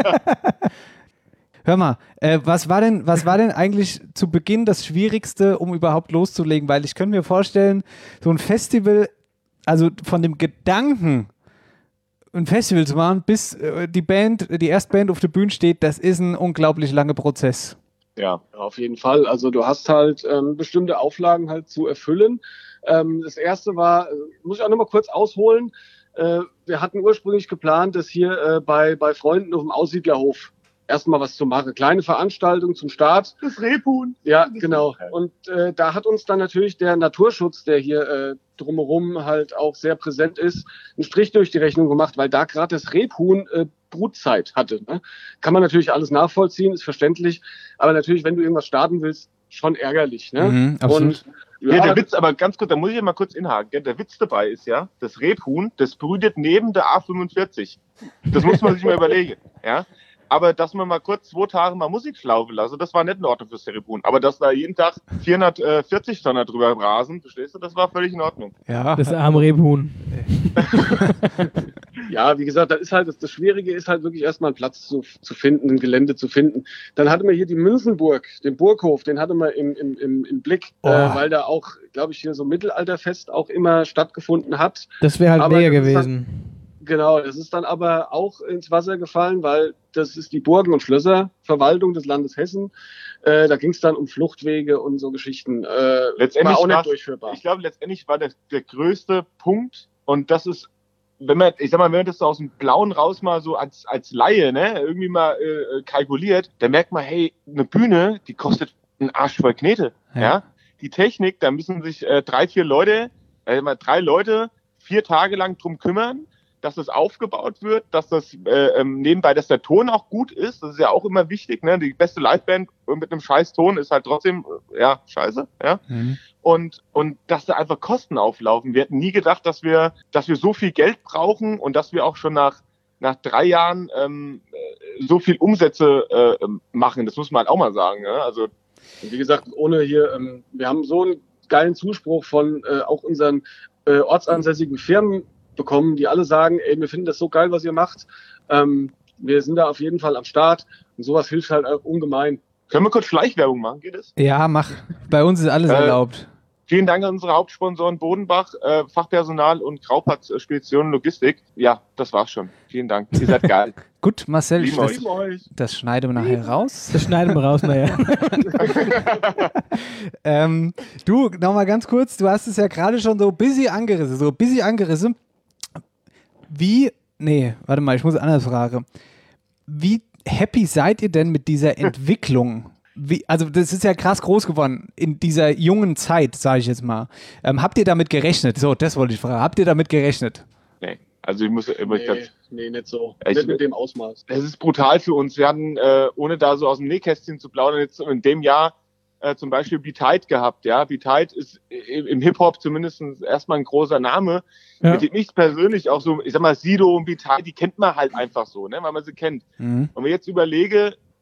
Hör mal, äh, was war denn, was war denn eigentlich zu Beginn das Schwierigste, um überhaupt loszulegen? Weil ich könnte mir vorstellen, so ein Festival, also von dem Gedanken, ein Festival zu machen, bis äh, die Band, die erste Band auf der Bühne steht, das ist ein unglaublich langer Prozess. Ja. Auf jeden Fall. Also du hast halt ähm, bestimmte Auflagen halt zu erfüllen. Ähm, das erste war, äh, muss ich auch nochmal kurz ausholen, äh, wir hatten ursprünglich geplant, dass hier äh, bei, bei Freunden auf dem Aussiedlerhof erstmal was zu machen. Kleine Veranstaltung zum Start. Das Rebhuhn. Ja, genau. Und äh, da hat uns dann natürlich der Naturschutz, der hier äh, drumherum halt auch sehr präsent ist, einen Strich durch die Rechnung gemacht, weil da gerade das Rebhuhn äh, Brutzeit hatte. Ne? Kann man natürlich alles nachvollziehen, ist verständlich, aber natürlich, wenn du irgendwas starten willst, schon ärgerlich. Ne? Mhm, absolut. Und Ja, ja, der Witz, aber ganz kurz, da muss ich mal kurz inhaken. Gell? Der Witz dabei ist ja, das Rebhuhn, das brütet neben der A fünfundvierzig. Das muss man sich mal überlegen. Ja? Aber dass man mal kurz zwei Tage mal Musik schlaufen lassen, das war nicht in Ordnung fürs Rebhuhn. Aber dass da jeden Tag vierhundertvierzig Tonner drüber rasen, verstehst du, das war völlig in Ordnung. Ja. Das arme Rebhuhn. Ja, wie gesagt, das ist halt das, das Schwierige ist halt wirklich erstmal einen Platz zu, zu finden, ein Gelände zu finden. Dann hatten wir hier die Münzenburg, den Burghof, den hatten wir im, im, im, im Blick, Oh. äh, weil da auch, glaube ich, hier so Mittelalterfest auch immer stattgefunden hat. Das wäre halt Aber mega das ist gewesen. Genau, das ist dann aber auch ins Wasser gefallen, weil das ist die Burgen- und Schlösserverwaltung des Landes Hessen. Äh, da ging es dann um Fluchtwege und so Geschichten. Äh, Letztendlich war auch nicht war's- durchführbar. Ich glaube, letztendlich war der, der größte Punkt, und das ist, wenn man, ich sag mal, wenn man das so aus dem Blauen raus mal so als, als Laie, ne, irgendwie mal äh, kalkuliert, dann merkt man, hey, eine Bühne, die kostet einen Arsch voll Knete. Ja. Ja. Die Technik, da müssen sich äh, drei, vier Leute, äh, mal drei Leute vier Tage lang drum kümmern, dass das aufgebaut wird, dass das äh, ähm, nebenbei, dass der Ton auch gut ist. Das ist ja auch immer wichtig, ne? Die beste Liveband mit einem scheiß Ton ist halt trotzdem, äh, ja, scheiße, ja. Mhm. Und, und dass da einfach Kosten auflaufen. Wir hätten nie gedacht, dass wir, dass wir so viel Geld brauchen und dass wir auch schon nach, nach drei Jahren ähm, äh, so viel Umsätze äh, ähm, machen. Das muss man halt auch mal sagen. Ne? Also, Und wie gesagt, ohne hier, ähm, wir haben so einen geilen Zuspruch von äh, auch unseren äh, ortsansässigen Firmen bekommen, die alle sagen, ey, wir finden das so geil, was ihr macht. Ähm, wir sind da auf jeden Fall am Start und sowas hilft halt auch ungemein. können wir kurz Schleichwerbung machen? Geht es? Ja, mach. Bei uns ist alles Äh, erlaubt. Vielen Dank an unsere Hauptsponsoren Bodenbach, äh, Fachpersonal und Graupatz äh, Spedition Logistik. Ja, das war's schon. Vielen Dank. Ihr seid geil. Gut, Marcel, Lieben das, euch. euch. das schneiden wir nachher raus. Das schneiden wir raus, naja. ähm, du, nochmal ganz kurz, du hast es ja gerade schon so busy angerissen, so busy angerissen. Wie, nee, warte mal, ich muss anders fragen. Wie happy seid ihr denn mit dieser Entwicklung? Wie, also das ist ja krass groß geworden in dieser jungen Zeit, sage ich jetzt mal. Ähm, habt ihr damit gerechnet? So, das wollte ich fragen. Habt ihr damit gerechnet? Nee, also ich muss immer Nee, ganz, nee, nicht so. Ich- nicht mit dem Ausmaß. es ist brutal für uns. Wir hatten, äh, ohne da so aus dem Nähkästchen zu plaudern, jetzt in dem Jahr äh, zum Beispiel B-Tide gehabt. Ja, B-Tide ist im, im Hip-Hop zumindest erstmal ein großer Name, Ja. mit dem ich persönlich auch so, ich sag mal, Sido und B-Tide, die kennt man halt einfach so, ne, weil man sie kennt. Mhm. Und wenn ich jetzt überlege,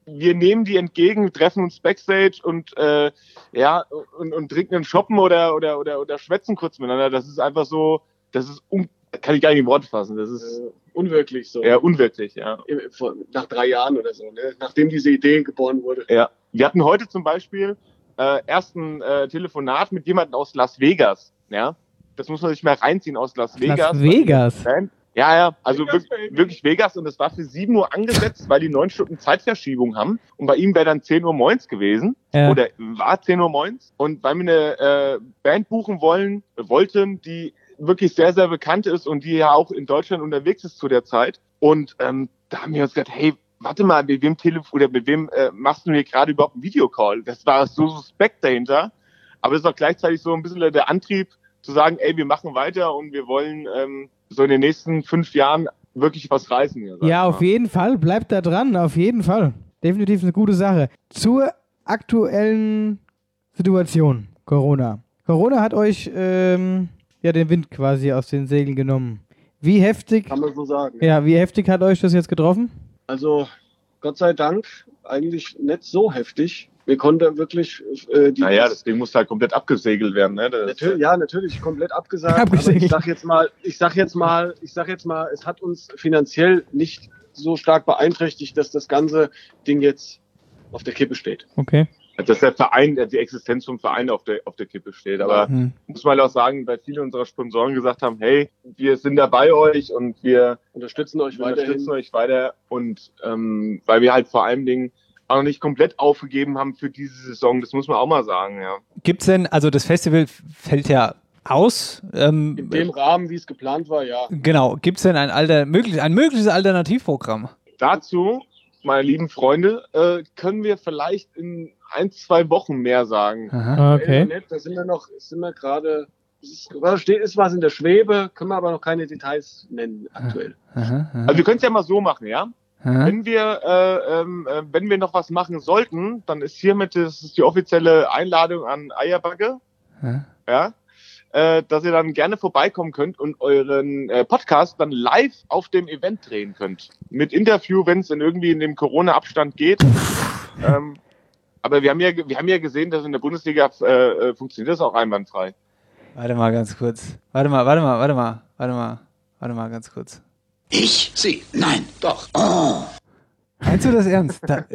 wir nehmen die entgegen, treffen uns Backstage und äh, ja und, und trinken einen Shoppen oder oder oder oder schwätzen kurz miteinander. Das ist einfach so, das ist un- kann ich gar nicht in Worte fassen. Das ist äh, unwirklich so. Ja, unwirklich, ja. Nach drei Jahren oder so, ne? Nachdem diese Idee geboren wurde. Ja, wir hatten heute zum Beispiel äh, erst ein äh, Telefonat mit jemandem aus Las Vegas. Ja, das muss man sich mal reinziehen aus Las Vegas. Las Vegas? Ja, ja, also Vegas, wirklich, wirklich Vegas und das war für sieben Uhr angesetzt, weil die neun Stunden Zeitverschiebung haben und bei ihm wäre dann zehn Uhr morgens gewesen ja. oder war zehn Uhr morgens und weil wir eine äh, Band buchen wollen, wollten, die wirklich sehr, sehr bekannt ist und die ja auch in Deutschland unterwegs ist zu der Zeit und ähm, da haben wir uns gedacht, hey, warte mal, mit wem Telefon oder mit wem äh, machst du hier gerade überhaupt einen Videocall? Das war so suspekt dahinter, aber das ist auch gleichzeitig so ein bisschen der Antrieb zu sagen, ey, wir machen weiter und wir wollen ähm, so in den nächsten fünf Jahren wirklich was reißen. Hier, ja, auf jeden Fall. Bleibt da dran, auf jeden Fall. Definitiv eine gute Sache. Zur aktuellen Situation, Corona. Corona hat euch ähm, ja den Wind quasi aus den Segeln genommen. Wie heftig... Kann man so sagen. Ja, wie heftig hat euch das jetzt getroffen? Also, Gott sei Dank, eigentlich nicht so heftig. Wir konnten wirklich... Äh, die naja, das Ding muss halt komplett abgesegelt werden. Ne? Natürlich, ja, natürlich, komplett abgesagt. Abgesegelt. Aber ich sag jetzt mal, ich sag jetzt mal, ich sag jetzt mal, es hat uns finanziell nicht so stark beeinträchtigt, dass das ganze Ding jetzt auf der Kippe steht. Okay. Dass der Verein, die Existenz vom Verein auf der, auf der Kippe steht. Aber mhm. muss man auch sagen, weil viele unserer Sponsoren gesagt haben, hey, wir sind da bei euch und wir unterstützen euch weiter. Unterstützen euch weiter. Und ähm, weil wir halt vor allen Dingen auch noch nicht komplett aufgegeben haben für diese Saison, das muss man auch mal sagen, ja. Gibt's denn, also das Festival fällt ja aus. Ähm, In dem Rahmen, wie es geplant war, ja. Genau. Gibt's denn ein, alter, möglich, ein mögliches Alternativprogramm? Dazu, meine lieben Freunde, äh, können wir vielleicht in ein, zwei Wochen mehr sagen. Aha, okay. Äh, da sind wir noch, sind wir gerade, es ist was in der Schwebe, können wir aber noch keine Details nennen aktuell. Aha, aha. Also wir können es ja mal so machen, ja? Wenn wir, äh, äh, wenn wir noch was machen sollten, dann ist hiermit das ist die offizielle Einladung an Eierbacke, ja, ja äh, dass ihr dann gerne vorbeikommen könnt und euren äh, Podcast dann live auf dem Event drehen könnt. Mit Interview, wenn es in irgendwie in dem Corona-Abstand geht. ähm, aber wir haben ja, wir haben ja gesehen, dass in der Bundesliga äh, funktioniert das auch einwandfrei. Warte mal ganz kurz. Warte mal, warte mal, warte mal, warte mal, warte mal ganz kurz. Ich? Sie? Nein, doch. Oh. Meinst du das ernst? Da,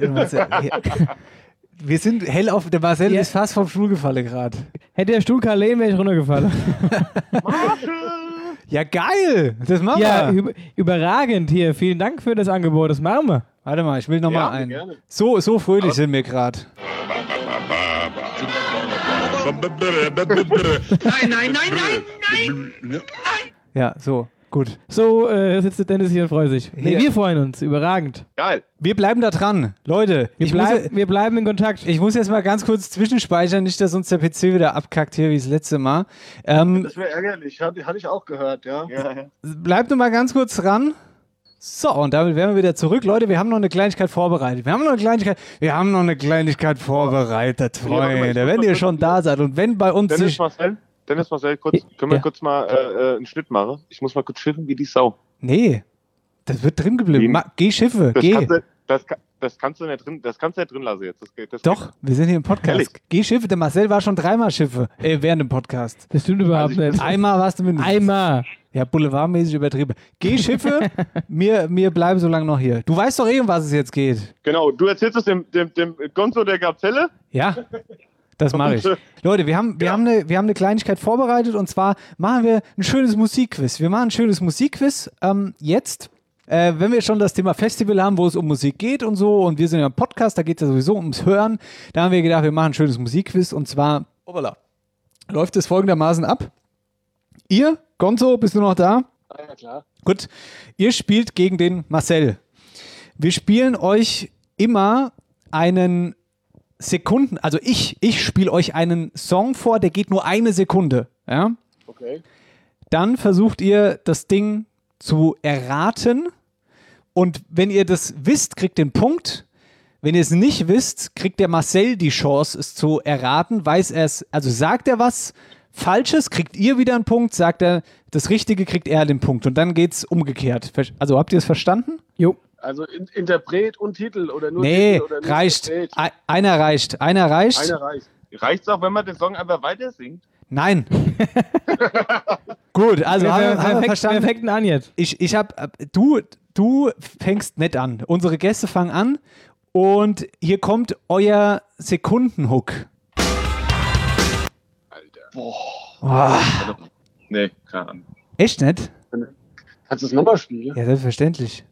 wir sind hell auf, der Marcel ja. ist fast vom Stuhl gefallen gerade. Hätte der Stuhl Karleen, wäre ich runtergefallen. Ja, geil! Das machen ja, wir. Über, überragend hier. Vielen Dank für das Angebot, das machen wir. Warte mal, ich will nochmal ja, ein. Gerne. So, so fröhlich Aber sind wir gerade. Nein, nein, nein, nein, nein! Ja, so. Gut. So äh, sitzt der Dennis hier und freut sich. Nee, wir freuen uns. Überragend. Geil. Wir bleiben da dran. Leute, wir, ich bleib, muss, wir bleiben in Kontakt. Ich muss jetzt mal ganz kurz zwischenspeichern, nicht, dass uns der P C wieder abkackt hier wie das letzte Mal. Ähm, das wäre ärgerlich. Hatte, hatte ich auch gehört, ja. ja, ja. Bleibt nur mal ganz kurz dran. So, und damit wären wir wieder zurück. Leute, wir haben noch eine Kleinigkeit vorbereitet. Wir haben noch eine Kleinigkeit, wir haben noch eine Kleinigkeit vorbereitet, Freunde. Wenn ihr schon da seid und wenn bei uns Dennis, sich... Marcel, Dennis, Marcel, kurz, können wir ja. kurz mal äh, einen Schnitt machen? Ich muss mal kurz schiffen wie die Sau. Nee, das wird drin geblieben. Ma, geh Schiffe, das geh. Kannst du, das, das, kannst du nicht drin, das kannst du nicht drin lassen jetzt. Das, das Doch, geht. Wir sind hier im Podcast. Ehrlich? Geh Schiffe, der Marcel war schon dreimal Schiffe äh, während dem Podcast. Das stimmt überhaupt also nicht. Einmal warst du mindestens. Einmal. Ja, boulevardmäßig übertrieben. Geh Schiffe, wir, wir bleiben so lange noch hier. Du weißt doch eh, um was es jetzt geht. Genau, du erzählst es dem, dem, dem Gonzo der Gazelle. Ja, das mache ich. Leute, wir haben, wir, ja. haben eine, wir haben eine Kleinigkeit vorbereitet und zwar machen wir ein schönes Musikquiz. Wir machen ein schönes Musikquiz ähm, jetzt. Äh, wenn wir schon das Thema Festival haben, wo es um Musik geht und so und wir sind ja im Podcast, da geht es ja sowieso ums Hören, da haben wir gedacht, wir machen ein schönes Musikquiz und zwar hoppala, läuft es folgendermaßen ab. Ihr, Gonzo, bist du noch da? Ja, klar. Gut, ihr spielt gegen den Marcel. Wir spielen euch immer einen Sekunden, also ich, ich spiele euch einen Song vor, der geht nur eine Sekunde. Ja? Okay. Dann versucht ihr das Ding zu erraten und wenn ihr das wisst, kriegt ihr den Punkt. Wenn ihr es nicht wisst, kriegt der Marcel die Chance, es zu erraten. Weiß er es, also sagt er was Falsches, kriegt ihr wieder einen Punkt, sagt er das Richtige, kriegt er den Punkt und dann geht's umgekehrt. Also habt ihr es verstanden? Jo. Also in, Interpret und Titel oder nur Nee, Titel oder nur reicht. Interpret? Ei- Einer reicht. Einer reicht. Einer reicht. Reicht's auch, wenn man den Song einfach weiter singt? Nein. Gut, also wer, haben, wer, wir- haben wir wer, fängt, wer verstanden. fängt denn an jetzt? Ich, ich hab, äh, du, du fängst nicht an. Unsere Gäste fangen an und hier kommt euer Sekundenhook. Boah. Boah. Nee, keine Ahnung. Echt nicht? Kannst du es nochmal spielen? Ja, selbstverständlich.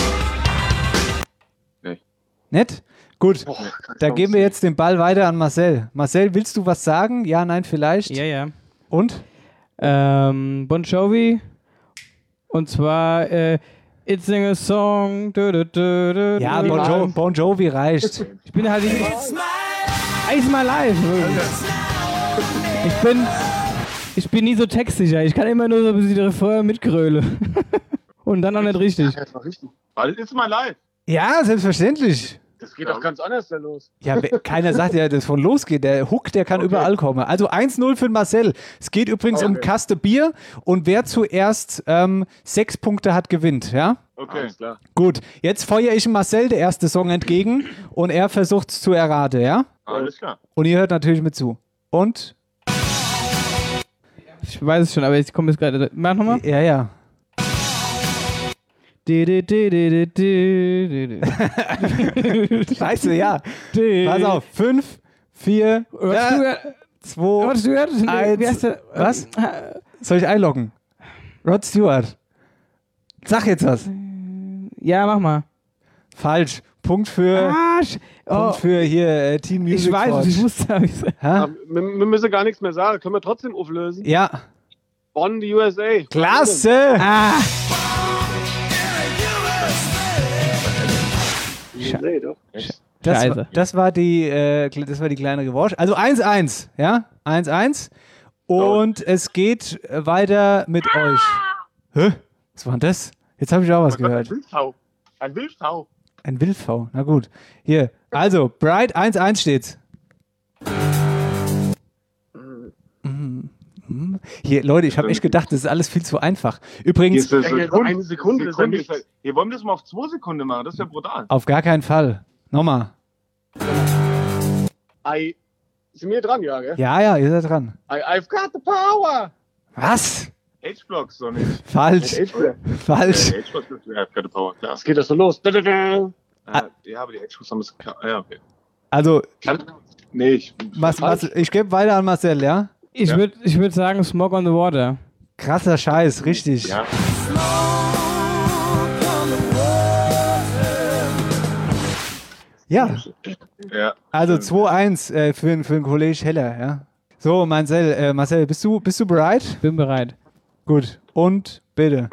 Nee. Nicht? Gut, Boah, da geben wir jetzt den Ball weiter an Marcel. Marcel, willst du was sagen? Ja, nein, vielleicht? Ja, ja. Und? Ähm, Bon Jovi. Und zwar äh, It's in a Song. Du, du, du, du, Ja, du, Bon, du. jo bon Jovi reicht. Ich bin halt nicht. It's my life. Ich bin. Ich bin nie so textsicher. Ich kann immer nur so ein bisschen die Refrain mitgröle. Und dann auch nicht richtig. Das war richtig. Weil ist mal live. Ja, selbstverständlich. Das geht doch ganz anders da los. Ja, we- keiner sagt ja, dass von losgeht. Der Hook, der kann Okay. überall kommen. Also eins null für Marcel. Es geht übrigens um Okay. Kaste Bier und wer zuerst ähm, sechs Punkte hat, gewinnt. Ja? Okay. Alles klar. Gut, jetzt feuere ich Marcel der erste Song entgegen und er versucht es zu erraten. Ja? Alles klar. Und ihr hört natürlich mit zu. Und? Ich weiß es schon, aber ich komme jetzt gerade. Mach nochmal. Ja, ja. Di, di, di, di, di, di, di. Scheiße, ja. Di. Pass auf. Fünf, vier, Hast du äh, gehört? zwei, Hast du gehört? Nee, eins. wie heißt der? Was? Soll ich einloggen? Rod Stewart. Sag jetzt was. Ja, mach mal. Falsch. Punkt für, Arsch! Oh, Punkt für hier äh, Teen Music ich weiß Watch. es, ich wusste es. Hä? Aber wir, wir müssen gar nichts mehr sagen. Können wir trotzdem auflösen? Ja. Bonn, die U S A. Klasse! Ah! U S A, doch. Das, Scheiße. war- das, war die, äh, kle- das war die kleine Revanche. Also eins eins, ja? eins eins. Und es geht äh, weiter mit euch. Hä? Was war denn das? Jetzt habe ich auch was Ein gehört. Wildschau. Ein Wildschau. Ein Wildv. Na gut. Hier. Also, Bright eins eins steht's. Mhm. Mhm. Hier, Leute, ich habe echt gedacht, das ist alles viel zu einfach. Übrigens, Hier ist Ey, das eine Sekunde, das ist ja nichts. Hier wollen wir das mal auf zwei Sekunden machen. Das ist ja brutal. auf gar keinen Fall. Nochmal. I, sind wir dran, ja, gell? Ja, ja, ihr seid dran. I, I've got the power. Was? H-Blocks, so nicht. Falsch. H-Blocks. Falsch. H-Blocks ist ja keine Power, klar. Das geht das so los. Da, da, da. Ah, ja, aber die H-Blocks haben es. Ja, okay. Also, Kann, nee, ich. was, was, ich gebe weiter an Marcel, ja? Ich Ja. würde ich würd sagen Smoke on the Water. Krasser Scheiß, richtig. Ja. Ja, Ja. also zwei eins äh, für, den- für den Kollege Heller, ja. So, Marcel, äh, Marcel, bist du, bist du bereit? Bin bereit. Gut. Und bitte.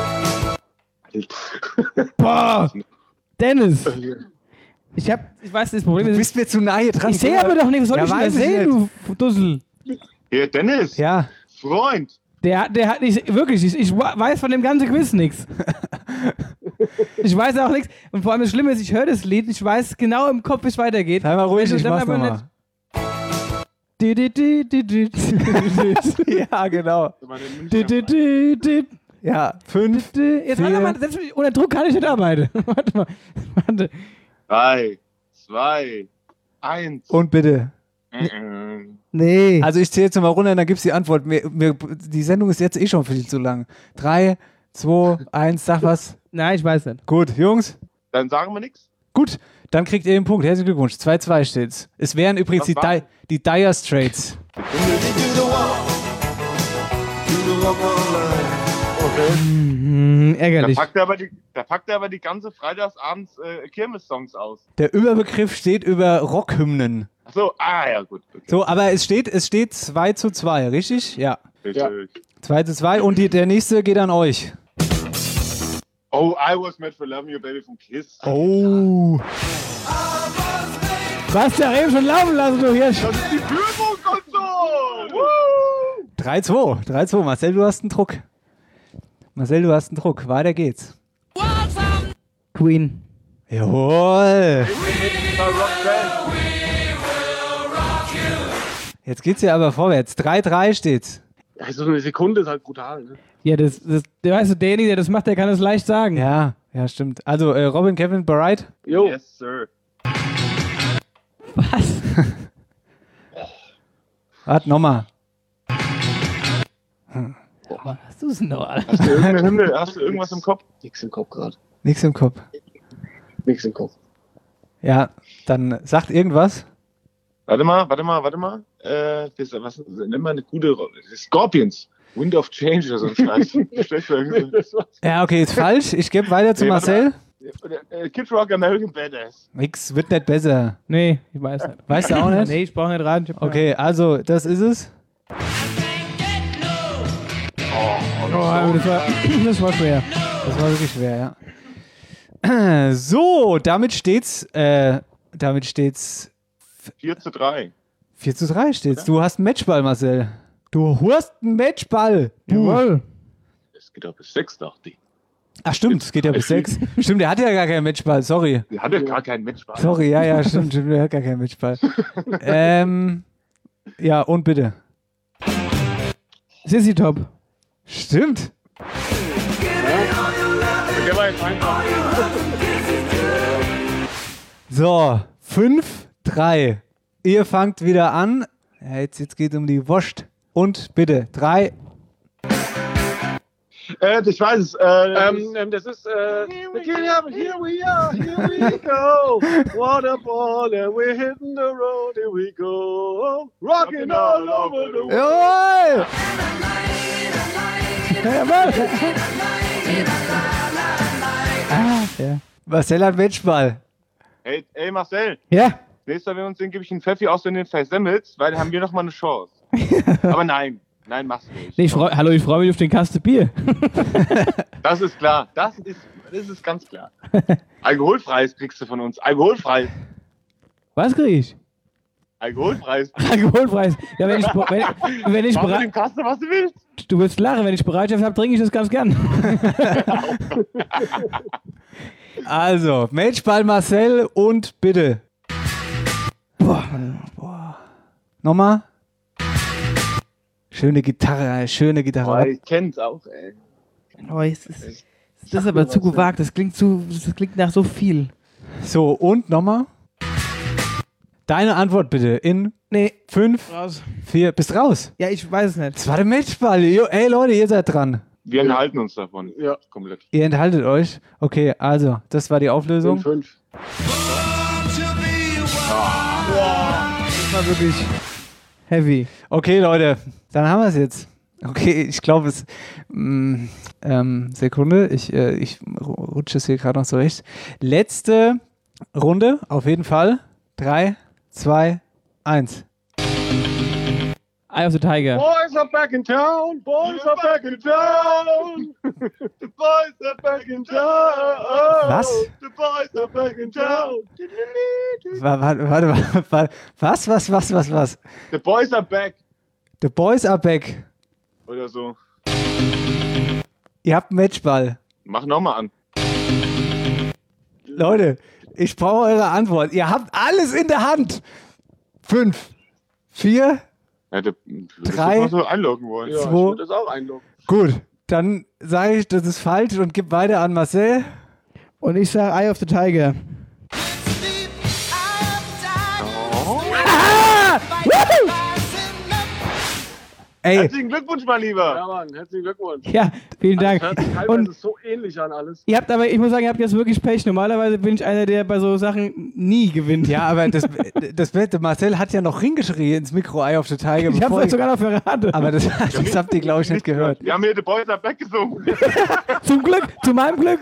Boah! Dennis! Ich hab, ich weiß, das Problem Du ist, bist mir zu nahe dran. ich sehe aber doch nicht, was soll Ja, ich denn da weiß ich sehen, du Dussel? Hier, Dennis. Ja, Freund. Der, der hat nicht, wirklich, ich, ich weiß von dem ganzen Quiz nichts. Ich weiß auch nichts. Und vor allem das Schlimme ist, ich höre das Lied, ich weiß genau im Kopf, wie es weitergeht. sei mal ruhig, Wenn ich du dann mach's aber nochmal. Di, di, di, di, di, di, Ja, genau. di, di, di, di, Ja, fünf. di. Jetzt warte Vier. mal, selbst mit- unter Druck kann ich nicht arbeiten. Warte mal. Warte. Drei, zwei, eins. Und bitte. Äh, Nee. Also ich zähle jetzt mal runter, dann gibt's die Antwort. Mir, mir, die Sendung ist jetzt eh schon viel zu lang. Drei, zwei, eins, sag was. Nein, ich weiß nicht. Gut, Jungs. Dann sagen wir nichts. Gut, dann kriegt ihr den Punkt. Herzlichen Glückwunsch. zwei zwei steht's. Es wären übrigens Was die, war? Di die Dire Straits. Hm, Da ärgerlich. packt er aber die, da packt er aber die ganze Freitagsabends äh, Kirmes-Songs aus. Der Überbegriff steht über Rockhymnen. Achso, ah ja, gut. Okay. So, aber es steht, es steht zwei zu zwei, richtig? Ja. Richtig. zwei zu zwei und die, der nächste geht an euch. Oh, I was made for loving you, baby, von Kiss. Oh. Du hast ja eben schon laufen lassen, du hier. Das ist die Führung und so! Woo! drei zwei. drei zwei. Marcel, du hast einen Druck. Marcel, du hast einen Druck. Weiter geht's. Queen. Jawohl. Jetzt geht's ja aber vorwärts. drei drei steht's. Ja, so eine Sekunde ist halt brutal. Ne? Ja, das, das, der weißt du, derjenige, der das macht, der kann das leicht sagen. Ja, Ja, stimmt. Also, äh, Robin, Kevin, bereit? Jo. Yes, sir. Was? Warte, nochmal. Was ist denn noch? Hast du irgendeine Hymne? Hast du irgendwas im Kopf? Nix im Kopf gerade. Nix im Kopf. Nix im Kopf. Ja, dann sagt irgendwas. Warte mal, warte mal, warte mal. Äh, das, was, nimm mal eine gute Rolle. Scorpions. Wind of Change oder so ein Scheiß. Schlecht irgendwie. Ja, okay, ist falsch. Ich gebe weiter zu Nee, Marcel. Äh, Kid Rock American Badass. Nix, wird nicht besser. Nee, ich weiß nicht. Weißt du auch nicht? Nee, ich brauche nicht raten. Ich hab Okay, also, das ist es. Oh, aber das, war, das war schwer. Das war wirklich schwer, ja. So, damit steht's, äh, damit steht's vier zu drei. vier zu drei steht's. Du hast einen Matchball, Marcel. Du hast einen Matchball. Jawohl. Es geht auch bis sechs, dachte ich. Ach stimmt, es geht ja bis sechs. Stimmt, der hat ja gar keinen Matchball, sorry. Der hatte gar keinen Matchball. Sorry, ja, ja, stimmt, stimmt, der hat gar keinen Matchball. ähm, ja, und bitte. Sissy Top. Stimmt. Der war jetzt einfach. So, fünf drei. Ihr fangt wieder an. Ja, jetzt, jetzt geht es um die Wurst. Und bitte, drei. Äh, ich weiß es. Äh, Ähm, ähm, das ist, äh, here we are, here we are, here we go. Waterball and we're hitting the road, here we go. Rocking all over the world. Jawohl! Jawohl. Ah, ja. Marcel hat Matchball. hey, ey, Marcel. Ja. Nächstes Mal, wenn wir uns sehen, gebe ich einen Pfeffi aus, wenn du den versemmelst, weil dann haben wir noch mal eine Chance. Aber nein. Nein, mach's nicht. Nee, ich freu, hallo, ich freue mich auf den Kasten Bier. Das ist klar. Das ist, das ist ganz klar. Alkoholfreies kriegst du von uns. Alkoholfreies. Was krieg ich? Alkoholfreies. Alkoholpreis. Ja, wenn ich, wenn, wenn ich Mach mit bereit, dem Kasten, was du willst. du wirst lachen, wenn ich Bereitschaft habe, trinke ich das ganz gern. Also, Matchball Marcel und bitte. Boah, boah. Nochmal. Schöne Gitarre, schöne Gitarre. Boah, ich kenn's auch, ey. Oh, es ist, das ist aber zu gewagt. Das klingt, zu, das klingt nach so viel. So, und nochmal. Deine Antwort bitte in Nee. fünf, Raus. vier, bist raus. Ja, ich weiß es nicht. Das war der Matchball. Jo, ey Leute, ihr seid dran. Wir enthalten uns davon. Ja. Komplett. Ihr enthaltet euch. Okay, also, das war die Auflösung. fünf. Das war wirklich heavy. Okay, Leute, dann haben wir es jetzt. Okay, ich glaube es. Mh, ähm, Sekunde, ich, äh, ich rutsche es hier gerade noch so recht. Letzte Runde, auf jeden Fall. Drei, zwei, eins. Eye of the Tiger. Boys are back in town, boys are back in town. The boys are back in town. Was? The boys are back in town. Warte, warte, warte. Was, was, was, was, was? The boys are back. The boys are back. Oder so. Ihr habt einen Matchball. Mach nochmal an. Leute, ich brauche eure Antwort. Ihr habt alles in der Hand. Fünf, vier, Ja, der, Drei, mal so einloggen wollen. Ja, ich Zwei. würde das auch einloggen. gut. Dann sage ich, das ist falsch und gebe weiter an Marcel. Und ich sage Eye of the Tiger. Ey, Herzlichen Glückwunsch, mein Lieber. Ja, Mann, herzlichen Glückwunsch. Ja, vielen Dank. Hört sich teilweise Und so ähnlich an alles. ihr habt aber, ich muss sagen, ihr habt jetzt wirklich Pech. Normalerweise bin ich einer, der bei so Sachen nie gewinnt. ja, aber das, das Beste, Marcel hat ja noch hingeschrien ins Mikro Eye of the Tiger. Ich bevor habe es sogar noch verraten. aber das, das habt ihr, glaube ich, nicht gehört. Wir haben hier The Boys are back gesungen. Zum Glück, zu meinem Glück.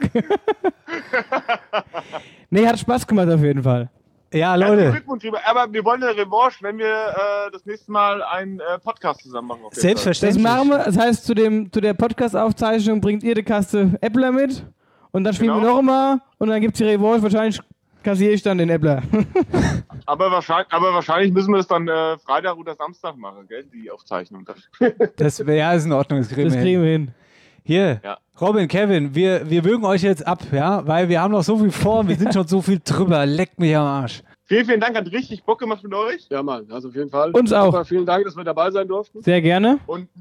Nee, hat Spaß gemacht auf jeden Fall. Ja, Herzlichen Leute, Glückwunsch, lieber. Aber wir wollen eine Revanche, wenn wir äh, das nächste Mal einen äh, Podcast zusammen machen. auf jeden Das selbstverständlich. machen wir. Das heißt, zu, dem, zu der Podcast-Aufzeichnung bringt ihr die Kaste Äppler mit. Und dann spielen Genau. wir noch mal. Und dann gibt es die Revanche. Wahrscheinlich kassiere ich dann den Äppler. Fall. Aber wahrscheinlich, aber wahrscheinlich müssen wir es dann äh, Freitag oder Samstag machen, gell? Die Aufzeichnung dann. Das wäre ja ist in Ordnung. Das kriegen Das wir kriegen hin. wir hin. Hier, Ja. Robin, Kevin, wir, wir würgen euch jetzt ab, ja, weil wir haben noch so viel vor, wir sind schon so viel drüber. Leckt mich am Arsch. Vielen, vielen Dank, hat richtig Bock gemacht mit euch. Ja, Mann, also auf jeden Fall. Uns auch. Aber vielen Dank, dass wir dabei sein durften. Sehr gerne. Und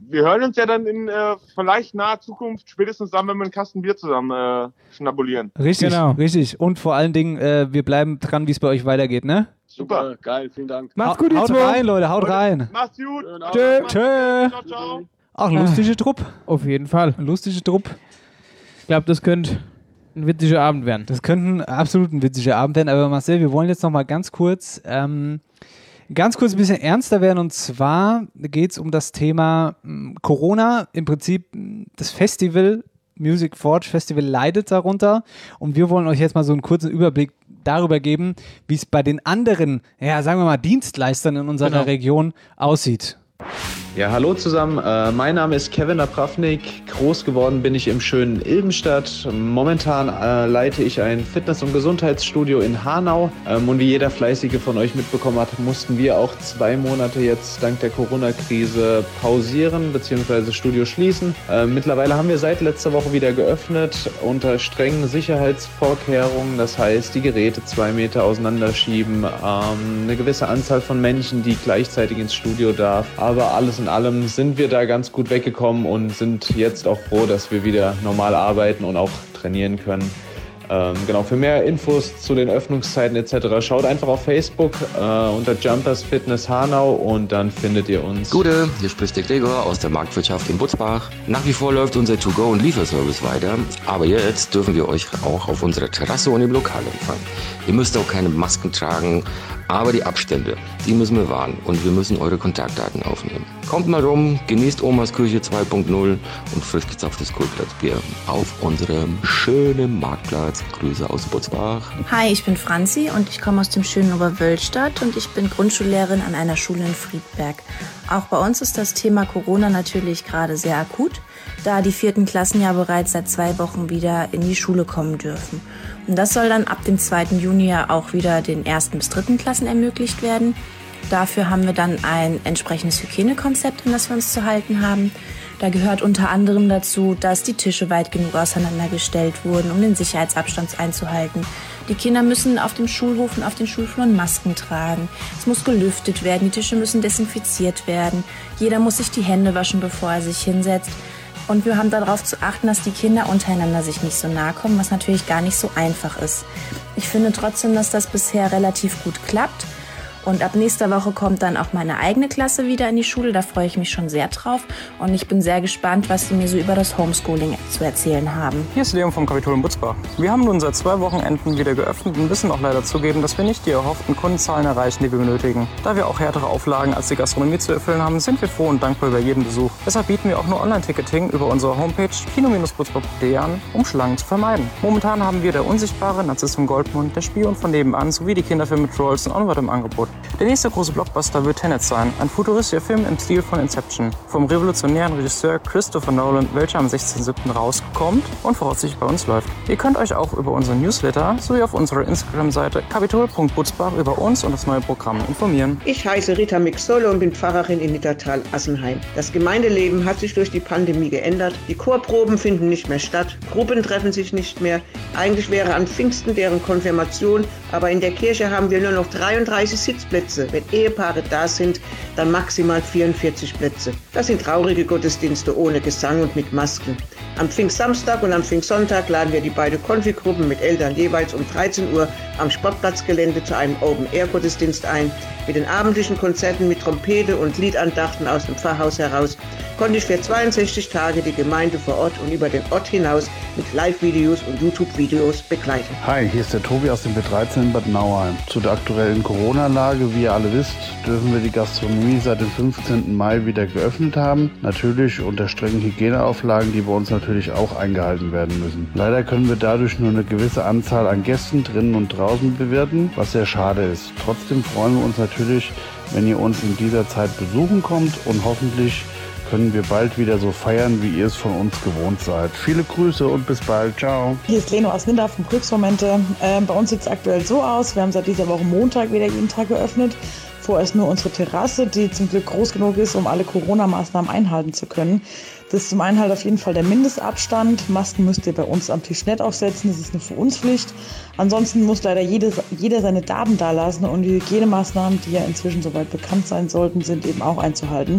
wir hören uns ja dann in äh, vielleicht naher Zukunft, spätestens dann, wenn wir einen Kasten Bier zusammen äh, schnabulieren. Richtig, Genau. richtig. Und vor allen Dingen, äh, wir bleiben dran, wie es bei euch weitergeht, ne? Super. Geil, vielen Dank. Macht's gut, ihr Haut zwei. rein, Leute, haut rein. Macht's gut. Tschö. Macht's Tschö. gut. Ciao, ciao. Ach, lustige Trupp. Auf jeden Fall. Lustige Trupp. Ich glaube, das könnte ein witziger Abend werden. Das könnte ein absolut ein witziger Abend werden, aber Marcel, wir wollen jetzt noch mal ganz kurz, ähm, ganz kurz ein bisschen ernster werden, und zwar geht es um das Thema mh, Corona. Im Prinzip mh, das Festival, Music Forge Festival leidet darunter, und wir wollen euch jetzt mal so einen kurzen Überblick darüber geben, wie es bei den anderen, ja, sagen wir mal, Dienstleistern in unserer Genau. Region aussieht. Ja, hallo zusammen. Äh, mein Name ist Kevin Napravnik. Groß geworden bin ich im schönen Ilbenstadt. Momentan äh, leite ich ein Fitness- und Gesundheitsstudio in Hanau. Ähm, und wie jeder Fleißige von euch mitbekommen hat, mussten wir auch zwei Monate jetzt dank der Corona-Krise pausieren bzw. Studio schließen. Äh, mittlerweile haben wir seit letzter Woche wieder geöffnet unter strengen Sicherheitsvorkehrungen. Das heißt, die Geräte zwei Meter auseinanderschieben, ähm, eine gewisse Anzahl von Menschen, die gleichzeitig ins Studio darf. Aber alles in allem sind wir da ganz gut weggekommen und sind jetzt auch froh, dass wir wieder normal arbeiten und auch trainieren können. Ähm, genau, für mehr Infos zu den Öffnungszeiten et cetera schaut einfach auf Facebook äh, unter Jumpers Fitness Hanau und dann findet ihr uns. Gute, hier spricht der Gregor aus der Marktwirtschaft in Butzbach. Nach wie vor läuft unser To-Go- und Lieferservice weiter, aber jetzt dürfen wir euch auch auf unserer Terrasse und im Lokal empfangen. Ihr müsst auch keine Masken tragen, aber die Abstände, die müssen wir wahren, und wir müssen eure Kontaktdaten aufnehmen. Kommt mal rum, genießt Omas Küche zwei Punkt null und frisch gezapftes Kohlplatzbier auf unserem schönen Marktplatz. Grüße aus Butzbach. Hi, ich bin Franzi und ich komme aus dem schönen Oberwölstadt und ich bin Grundschullehrerin an einer Schule in Friedberg. Auch bei uns ist das Thema Corona natürlich gerade sehr akut, da die vierten Klassen ja bereits seit zwei Wochen wieder in die Schule kommen dürfen. Und das soll dann ab dem zweiten Juni ja auch wieder den ersten bis dritten Klassen ermöglicht werden. Dafür haben wir dann ein entsprechendes Hygienekonzept, an das wir uns zu halten haben. Da gehört unter anderem dazu, dass die Tische weit genug auseinandergestellt wurden, um den Sicherheitsabstand einzuhalten. Die Kinder müssen auf dem Schulhof und auf den Schulfluren Masken tragen. Es muss gelüftet werden, die Tische müssen desinfiziert werden. Jeder muss sich die Hände waschen, bevor er sich hinsetzt. Und wir haben darauf zu achten, dass die Kinder untereinander sich nicht so nahe kommen, was natürlich gar nicht so einfach ist. Ich finde trotzdem, dass das bisher relativ gut klappt. Und ab nächster Woche kommt dann auch meine eigene Klasse wieder in die Schule. Da freue ich mich schon sehr drauf. Und ich bin sehr gespannt, was sie mir so über das Homeschooling zu erzählen haben. Hier ist Leon vom Kapitol in Butzbach. Wir haben nun seit zwei Wochenenden wieder geöffnet und müssen auch leider zugeben, dass wir nicht die erhofften Kundenzahlen erreichen, die wir benötigen. Da wir auch härtere Auflagen als die Gastronomie zu erfüllen haben, sind wir froh und dankbar über jeden Besuch. Deshalb bieten wir auch nur Online-Ticketing über unsere Homepage kino Bindestrich butzbach punkt de an, um Schlangen zu vermeiden. Momentan haben wir der unsichtbare Narziss von Goldmund, der Spion von nebenan sowie die Kinderfilme Trolls und Onward im Angebot. Der nächste große Blockbuster wird Tenet sein, ein futuristischer Film im Stil von Inception. Vom revolutionären Regisseur Christopher Nolan, welcher am sechzehnten siebten rauskommt und voraussichtlich bei uns läuft. Ihr könnt euch auch über unseren Newsletter sowie auf unserer Instagram-Seite kapitol punkt butzbach über uns und das neue Programm informieren. Ich heiße Rita Mixolo und bin Pfarrerin in Niddertal-Assenheim. Das Gemeindeleben hat sich durch die Pandemie geändert. Die Chorproben finden nicht mehr statt, Gruppen treffen sich nicht mehr. Eigentlich wäre an Pfingsten deren Konfirmation, aber in der Kirche haben wir nur noch dreiunddreißig Sitzplätze. Wenn Ehepaare da sind, dann maximal vierundvierzig Plätze. Das sind traurige Gottesdienste ohne Gesang und mit Masken. Am Pfingstsamstag und am Pfingstsonntag laden wir die beiden Konfigruppen mit Eltern jeweils um dreizehn Uhr am Sportplatzgelände zu einem Open-Air-Gottesdienst ein. Mit den abendlichen Konzerten mit Trompete und Liedandachten aus dem Pfarrhaus heraus konnte ich für zweiundsechzig Tage die Gemeinde vor Ort und über den Ort hinaus mit Live-Videos und YouTube-Videos begleiten. Hi, hier ist der Tobi aus dem B dreizehn in Bad Nauheim. Zu der aktuellen Corona-Lage, wie ihr alle wisst, dürfen wir die Gastronomie seit dem fünfzehnten Mai wieder geöffnet haben. Natürlich unter strengen Hygieneauflagen, die bei uns natürlich auch eingehalten werden müssen. Leider können wir dadurch nur eine gewisse Anzahl an Gästen drinnen und draußen bewirten, was sehr schade ist. Trotzdem freuen wir uns natürlich, wenn ihr uns in dieser Zeit besuchen kommt, und hoffentlich können wir bald wieder so feiern, wie ihr es von uns gewohnt seid. Viele Grüße und bis bald. Ciao. Hier ist Leno aus Linda von Glücksmomente. Ähm, bei uns sieht es aktuell so aus, wir haben seit dieser Woche Montag wieder jeden Tag geöffnet. Vorerst nur unsere Terrasse, die zum Glück groß genug ist, um alle Corona-Maßnahmen einhalten zu können. Das ist zum einen halt auf jeden Fall der Mindestabstand. Masken müsst ihr bei uns am Tisch nicht aufsetzen, das ist eine für uns Pflicht. Ansonsten muss leider jede, jeder seine Daten da lassen, und die Hygienemaßnahmen, die ja inzwischen soweit bekannt sein sollten, sind eben auch einzuhalten.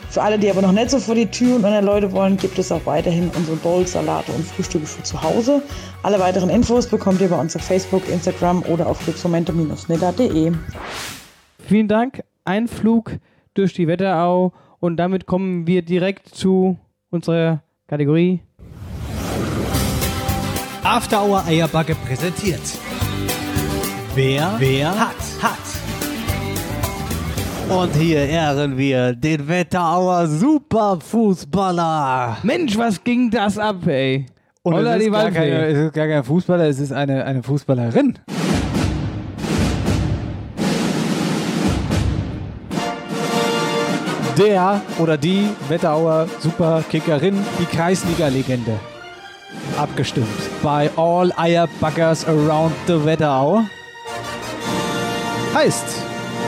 Für alle, die aber noch nicht so vor die Tür und an der Leute wollen, gibt es auch weiterhin unsere Bowls, Salate und Frühstücke für zu Hause. Alle weiteren Infos bekommt ihr bei uns auf Facebook, Instagram oder auf glücksmomente Bindestrich nidda punkt de. Vielen Dank. Ein Flug durch die Wetterau und damit kommen wir direkt zu unserer Kategorie After Hour Eierbacke präsentiert. Wer, wer hat, hat. Und hier ehren wir den Wetterauer Superfußballer. Mensch, was ging das ab, ey? Und Holla es die ist, gar Waldfee. keine, es ist gar kein Fußballer, es ist eine, eine Fußballerin. Der oder die Wetterauer Superkickerin, die Kreisliga-Legende. Abgestimmt bei all Eierbackers around the Wetterau. Heißt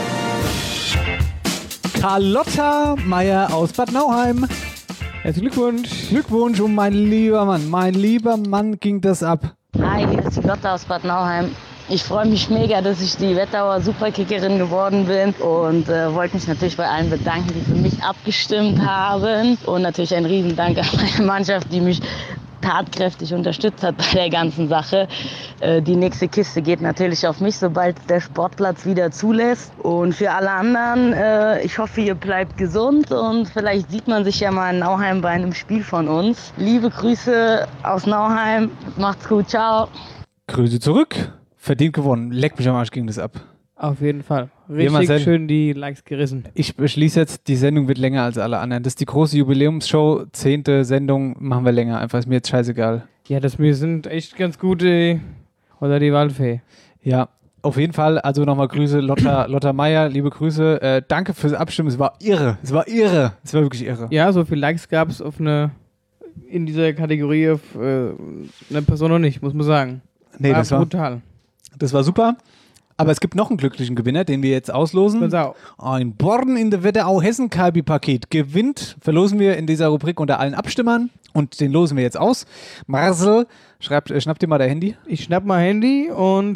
Carlotta Meyer aus Bad Nauheim. Herzlichen Glückwunsch. Glückwunsch, und mein lieber Mann, mein lieber Mann ging das ab. Hi, hier ist die Lotta aus Bad Nauheim. Ich freue mich mega, dass ich die Wetterauer Superkickerin geworden bin und äh, wollte mich natürlich bei allen bedanken, die für mich abgestimmt haben. Und natürlich ein Riesendank an meine Mannschaft, die mich tatkräftig unterstützt hat bei der ganzen Sache. Äh, die nächste Kiste geht natürlich auf mich, sobald der Sportplatz wieder zulässt. Und für alle anderen, äh, ich hoffe, ihr bleibt gesund und vielleicht sieht man sich ja mal in Nauheim bei einem Spiel von uns. Liebe Grüße aus Nauheim, macht's gut, ciao. Grüße zurück. Verdient gewonnen. Leck mich am Arsch, ging das ab. Auf jeden Fall. Richtig schön die Likes gerissen. Ich beschließe jetzt, die Sendung wird länger als alle anderen. Das ist die große Jubiläumsshow, zehnte Sendung, machen wir länger. Einfach, ist mir jetzt scheißegal. Ja, das wir sind echt ganz gute. Oder die Waldfee. Ja, auf jeden Fall. Also nochmal Grüße, Lotta, Lotta Meyer, liebe Grüße. Äh, danke fürs Abstimmen. Es war irre. Es war irre. Es war wirklich irre. Ja, so viele Likes gab es auf eine, in dieser Kategorie auf äh, eine Person noch nicht, muss man sagen. Nee, war das war brutal. Das war super. Aber es gibt noch einen glücklichen Gewinner, den wir jetzt auslosen. Ein Born in der Wetterau Hessen-Kalbi-Paket gewinnt. Verlosen wir in dieser Rubrik unter allen Abstimmern. Und den losen wir jetzt aus. Marcel, schreibt, äh, schnapp dir mal dein Handy. Ich schnapp mal Handy und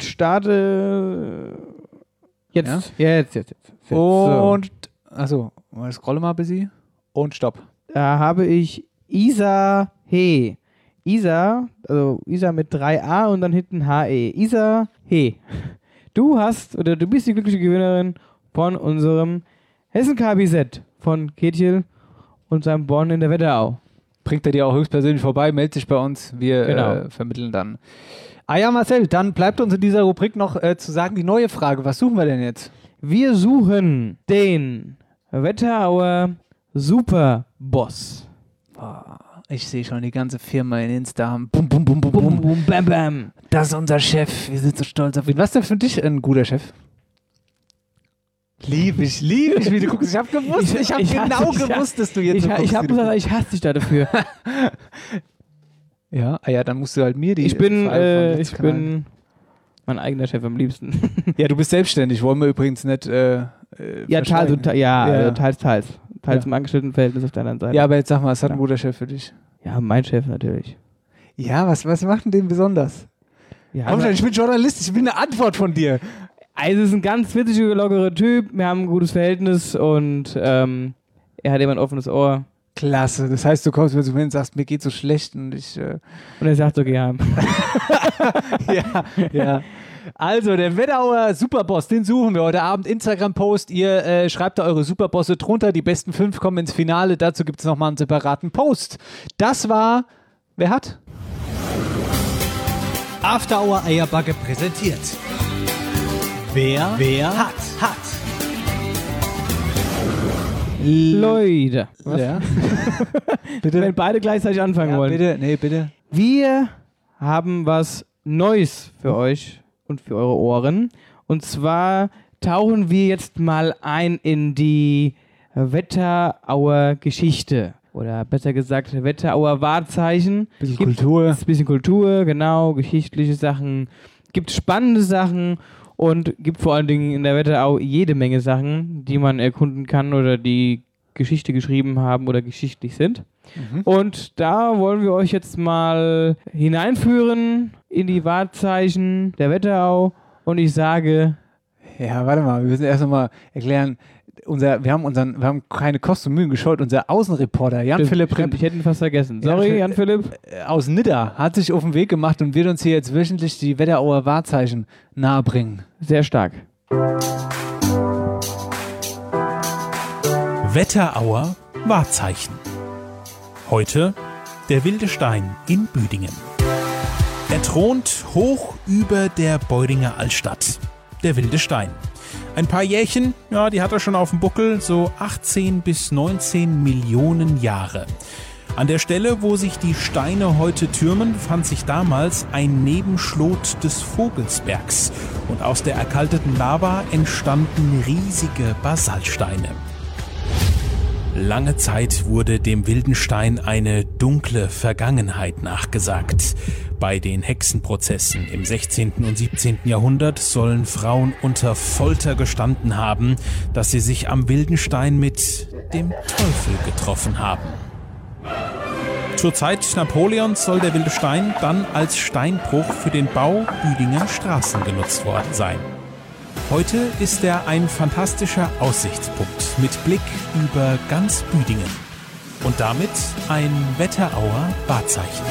starte jetzt. Ja, ja jetzt, jetzt, jetzt. jetzt. Und, so. achso, scrolle mal ein bisschen. Und stopp. Da habe ich Isa He. Isa, also Isa mit drei A und dann hinten H E. Isa He. Du hast, oder du bist die glückliche Gewinnerin von unserem Hessen-Kabi-Set von Ketchel und seinem Born in der Wetterau. Bringt er dir auch höchstpersönlich vorbei, meldet sich bei uns, wir Genau. äh, vermitteln dann. Ah ja, Marcel, dann bleibt uns in dieser Rubrik noch äh, zu sagen, die neue Frage, was suchen wir denn jetzt? Wir suchen den Wetterauer Superboss. Oh, ich sehe schon die ganze Firma in Insta. Bum, bum, bum, bum, bum, bum, bam, bam. Das ist unser Chef, wir sind so stolz auf ihn. Was ist denn für dich ein guter Chef? Lieb ich, lieb ich, wie du guckst. Ich habe gewusst, ich, ich habe genau hasse, gewusst, ich, dass du jetzt ich, so ich, guckst, ich habe gesagt, ich hasse dich da dafür. Ja, ah ja, dann musst du halt mir die... Ich bin, äh, ich Kanal. bin mein eigener Chef am liebsten. Ja, du bist selbstständig, wollen wir übrigens nicht äh, äh, Ja, teils, und, te- ja, ja. Also teils, teils. Teils Ja. im Angestelltenverhältnis auf der anderen Seite. Ja, aber jetzt sag mal, was hat ein Ja. guter Chef für dich? Ja, mein Chef natürlich. Ja, was, was macht denn den besonders? Ja, Komm schon, ich bin Journalist, ich will eine Antwort von dir. Also, es ist ein ganz witziger, lockerer Typ. Wir haben ein gutes Verhältnis und ähm, er hat immer ein offenes Ohr. Klasse, das heißt, du kommst mir zu mir und sagst, mir geht so schlecht und ich... Äh Und er sagt, okay, ja. ja, ja. Also, der Wetterauer Superboss, den suchen wir heute Abend. Instagram-Post, ihr äh, schreibt da eure Superbosse drunter. Die besten fünf kommen ins Finale. Dazu gibt es nochmal einen separaten Post. Das war... Wer hat? After Hour Eierbacke präsentiert. Wer, wer hat, hat. Leute. Was? Ja. Bitte? Wenn beide gleichzeitig anfangen Ja, wollen. bitte, nee, bitte. Wir haben was Neues für euch und für eure Ohren. Und zwar tauchen wir jetzt mal ein in die Wetterauer Geschichte. Oder besser gesagt, Wetterauer Wahrzeichen. Bisschen Gibt Kultur. Bisschen Kultur, genau. Geschichtliche Sachen. Gibt spannende Sachen. Und gibt vor allen Dingen in der Wetterau jede Menge Sachen, die man erkunden kann oder die Geschichte geschrieben haben oder geschichtlich sind. Mhm. Und da wollen wir euch jetzt mal hineinführen in die Wahrzeichen der Wetterau. Und ich sage... Ja, warte mal, wir müssen erst noch mal erklären, unser, wir haben unseren, wir haben keine Kosten und Mühen gescheut. Unser Außenreporter Jan-Philipp Stimmt, Repp, ich hätte ihn fast vergessen. Sorry, Jan-Philipp. aus Nidda hat sich auf den Weg gemacht und wird uns hier jetzt wöchentlich die Wetterauer Wahrzeichen nahebringen. Sehr stark. Wetterauer Wahrzeichen. Heute der wilde Stein in Büdingen. Er thront hoch über der Beudinger Altstadt. Der wilde Stein. Ein paar Jährchen, ja, die hat er schon auf dem Buckel, so achtzehn bis neunzehn Millionen Jahre. An der Stelle, wo sich die Steine heute türmen, befand sich damals ein Nebenschlot des Vogelsbergs. Und aus der erkalteten Lava entstanden riesige Basaltsteine. Lange Zeit wurde dem wilden Stein eine dunkle Vergangenheit nachgesagt. Bei den Hexenprozessen im sechzehnten und siebzehnten Jahrhundert sollen Frauen unter Folter gestanden haben, dass sie sich am wilden Stein mit dem Teufel getroffen haben. Zur Zeit Napoleons soll der wilde Stein dann als Steinbruch für den Bau Büdinger Straßen genutzt worden sein. Heute ist er ein fantastischer Aussichtspunkt mit Blick über ganz Büdingen. Und damit ein Wetterauer Wahrzeichen.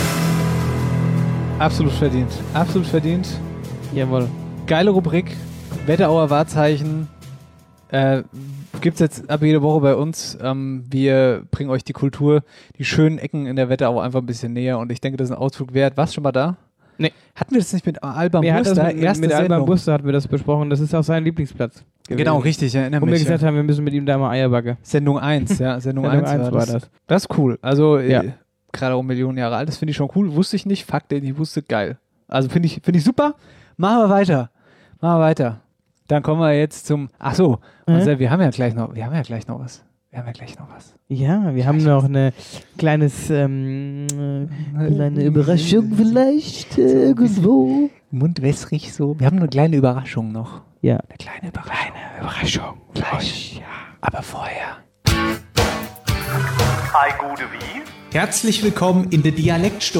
Absolut verdient. Absolut verdient. Jawohl. Geile Rubrik. Wetterauer Wahrzeichen. Äh, gibt's jetzt ab jede Woche bei uns. Ähm, wir bringen euch die Kultur, die schönen Ecken in der Wetterau einfach ein bisschen näher. Und ich denke, das ist ein Ausflug wert. Warst du schon mal da? Nee. Hatten wir das nicht mit Alban nee, Buster? Mit, mit, mit Alban Buster hatten wir das besprochen. Das ist auch sein Lieblingsplatz gewesen. Genau, richtig. Ja, Wo wir gesagt haben, wir müssen mit ihm da mal Eier backen. Sendung eins, ja. Sendung, Sendung eins war, war das. das. Das ist cool. Also, ja. äh, gerade auch Millionen Jahre alt. Das finde ich schon cool. Wusste ich nicht. Fakt, den ich wusste, geil. Also, finde ich, find ich super. Machen wir weiter. Machen wir weiter. Dann kommen wir jetzt zum. Ach so. Mhm. Also, wir haben ja gleich noch, wir haben ja gleich noch was. Wir haben ja gleich noch was. Ja, wir haben noch eine kleines, ähm, äh, kleine Überraschung vielleicht äh, irgendwo. Mundwässrig so. Wir haben eine kleine Überraschung noch. Ja. Eine kleine Überraschung. Kleine Überraschung. Gleich. Ja. Aber vorher. Hi, gute wie? Herzlich willkommen in der Dialektstub.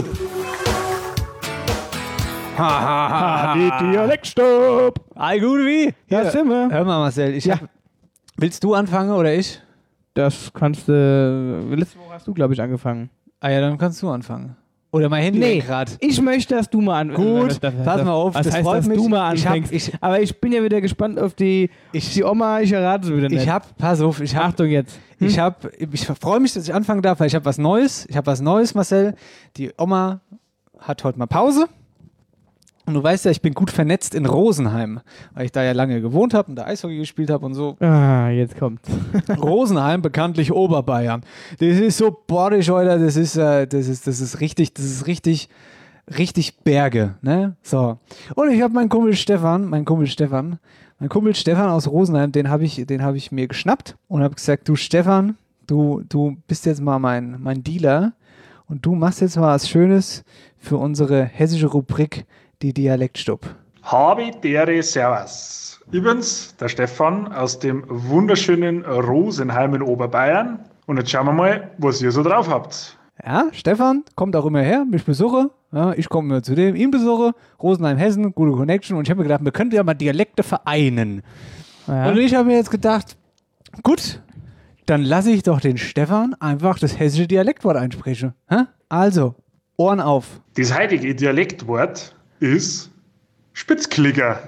Hahaha. Die Dialektstub. Hi, gute wie? Ja, Hier. sind wir. Hör mal, Marcel. Ich Ja. hab, willst du anfangen oder ich? Das kannst du. Äh, letzte Woche hast du, glaube ich, angefangen. Ah ja, dann kannst du anfangen. Oder mein Handy Nee, gerade. ich möchte, dass du mal anfängst. Gut, pass mal auf, Was das heißt, freut dass mich. du mal Ich hab- anfängst? ich- Aber ich bin ja wieder gespannt auf die, Ich- die Oma. Ich errate es wieder nicht. Ich hab, pass auf, ich hab, Achtung jetzt. Hm? ich hab, ich freue mich, dass ich anfangen darf, weil ich habe was Neues. Ich habe was Neues, Marcel. Die Oma hat heute mal Pause. Und du weißt ja, ich bin gut vernetzt in Rosenheim, weil ich da ja lange gewohnt habe und da Eishockey gespielt habe und so. Ah, jetzt kommt's. Rosenheim, bekanntlich Oberbayern. Das ist so bordisch, Alter, das ist, äh, das ist, das ist richtig, das ist richtig, richtig Berge, ne? So. Und ich habe meinen Kumpel Stefan, mein Kumpel Stefan, mein Kumpel Stefan aus Rosenheim, den habe ich, den habe ich mir geschnappt und habe gesagt, du Stefan, du, du bist jetzt mal mein, mein Dealer und du machst jetzt mal was Schönes für unsere hessische Rubrik, die Dialektstub. Habe dere Servus. Ich bin's, der Stefan aus dem wunderschönen Rosenheim in Oberbayern. Und jetzt schauen wir mal, was ihr so drauf habt. Ja, Stefan kommt auch immer her, mich besuche. Ja, ich komme immer zu dem, ihn besuche. Rosenheim, Hessen, gute Connection. Und ich habe mir gedacht, wir könnten ja mal Dialekte vereinen. Ja. Und ich habe mir jetzt gedacht, gut, dann lasse ich doch den Stefan einfach das hessische Dialektwort einsprechen. Hä? Also, Ohren auf. Das heutige Dialektwort ist Spitzklicker.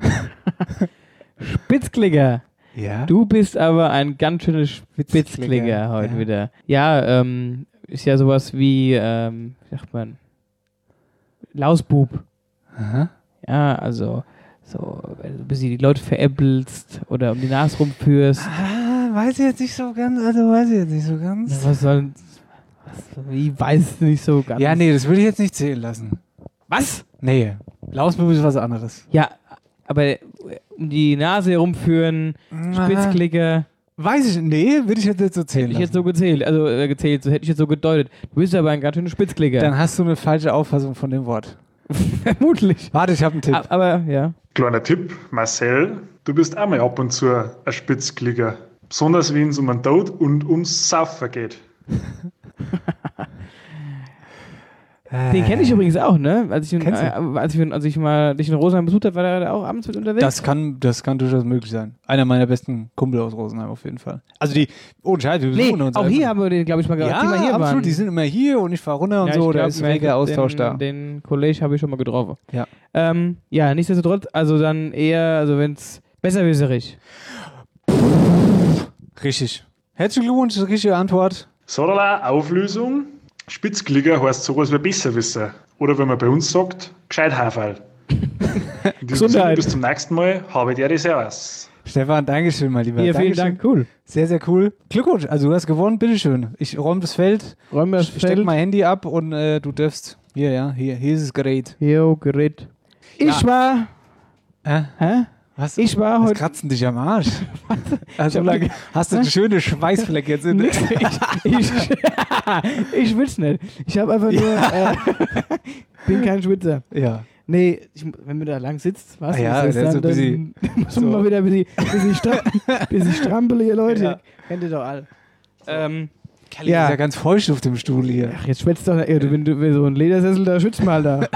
Spitzklicker. Ja. Du bist aber ein ganz schöner Spitzklicker heute ja. wieder. Ja, ähm, ist ja sowas wie, ähm, wie sagt man, Lausbub. Aha. Ja, also so, wenn du ein bisschen die Leute veräppelst oder um die Nase rumführst. Ah, weiß ich jetzt nicht so ganz, also weiß ich jetzt nicht so ganz. Was soll, was, wie weiß du nicht so ganz? Ja, nee, das würde ich jetzt nicht zählen lassen. Was? Nee, Lausbub ist was anderes. Ja, aber um die Nase herumführen, Spitzklicker. Weiß ich, nee, würde ich jetzt nicht so zählen Hätte ich lassen. jetzt so gezählt, also äh, gezählt, so hätte ich jetzt so gedeutet. Du bist aber ein ganz schöner Spitzklicker. Dann hast du eine falsche Auffassung von dem Wort. Vermutlich. Warte, ich habe einen Tipp. A- Aber, ja. Kleiner Tipp, Marcel, du bist auch mal ab und zu ein Spitzklicker. Besonders wenn es um den Tod und ums Saufen geht. Den kenne ich übrigens auch, ne? Als ich, in, Kennst äh, als ich, als ich mal dich in Rosenheim besucht habe, war der auch abends mit unterwegs. Das kann, das kann durchaus möglich sein. Einer meiner besten Kumpel aus Rosenheim auf jeden Fall. Also die, ohne Scheiß, wir besuchen nee, uns. auch einfach. hier haben wir den, glaube ich, mal gehabt, ja, die mal hier absolut, waren. die sind immer hier und ich fahre runter und ja, so, glaub, da ist ein reger Austausch den, da. Den Kollege habe ich schon mal getroffen. Ja. Ähm, ja, nichtsdestotrotz, also dann eher, also wenn es besserwisserig. Richtig. Herzlichen Glückwunsch, richtige Antwort. Sodala, Auflösung. Spitzklicker heißt sowas wie Besserwisser. Oder wenn man bei uns sagt, gescheit Haferl. In diesem Sinne, bis zum nächsten Mal. Habe dir die Servus. Stefan, Dankeschön, mein Lieber. Ja, vielen Dankeschön. Dank, cool. Sehr, sehr cool. Glückwunsch, also du hast gewonnen, bitteschön. Ich räume das Feld, Räum das steck Feld. mein Handy ab und äh, du darfst, hier, ja, hier, hier ist das Gerät. Jo, Gerät. Ich Ja. war... Äh? Hä? Was? Ich war Was heute... kratzen dich am Arsch? Also, Ich hab lange, hast du eine schöne Schweißfleck jetzt in Nix, ich, ich, ich will's nicht. Ich habe einfach nur... Äh, bin kein Schwitzer. Ja. Nee, ich, wenn man da lang sitzt, was Ah ja, ist der ist das so dann, ein bisschen- dann muss man so. mal wieder ein bisschen, bisschen, stra bisschen strampeln hier, Leute. Ja. Kennt ihr doch alle. Ähm, Kelly ist ja ganz feucht auf dem Stuhl hier. Ach, jetzt schwätzt doch nicht. Ey, du, wenn du wenn so ein Ledersessel, da schützt mal da.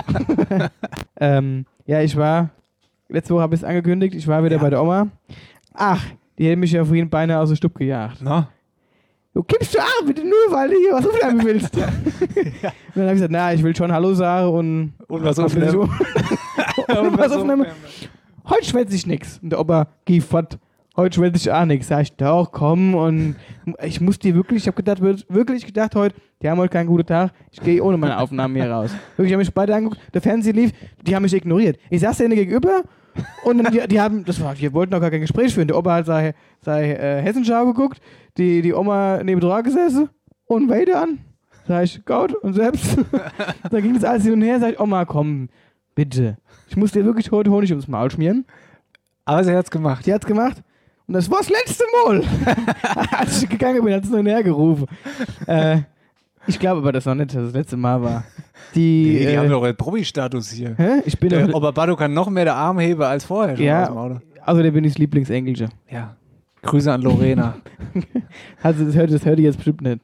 ähm, ja, ich war, letzte Woche habe ich es angekündigt, ich war wieder bei der Oma. Ach, die hätten mich ja vorhin beinahe aus dem Stub gejagt. Na? Du kippst du ab, bitte nur, weil du hier was aufnehmen willst. ja. Und dann habe ich gesagt, na, ich will schon Hallo sagen und, Und was hab aufnehmen. so- und was aufnehmen. Heute schwätze ich nix. Und der Opa, geh fort. Heute schwätze ich auch nix. Sag ich, doch, komm. Und ich muss dir wirklich, ich habe gedacht, wird- wirklich gedacht heute, die haben heute keinen guten Tag. Ich gehe ohne meine Aufnahmen hier raus. Wirklich, ich habe mich beide angeguckt, der Fernseher lief, die haben mich ignoriert. Ich saß denen gegenüber und dann, die, die haben, das war, wir wollten noch gar kein Gespräch führen. Der Opa hat sei, sei äh, Hessenschau geguckt, die, die Oma neben dran gesessen und weiter an. Sag ich, Gott, und selbst. Dann ging das alles hin und her, sag ich, Oma, komm, bitte. Ich muss dir wirklich heute Honig ums Maul schmieren. Aber sie hat's gemacht. Sie hat's gemacht. Und das war das letzte Mal. Als ich gegangen bin, hat es noch näher gerufen. äh, ich glaube aber, dass noch nicht das letzte Mal war. Die, Die, die äh, haben doch einen Promi-Status hier. Hä? Ich bin der doch- Opa Bado kann noch mehr der Arm heben als vorher schon aus dem ja, Auto. also der bin ich das Lieblingsengelche. Ja. Grüße an Lorena. Also das hört, das hört ihr jetzt bestimmt nicht.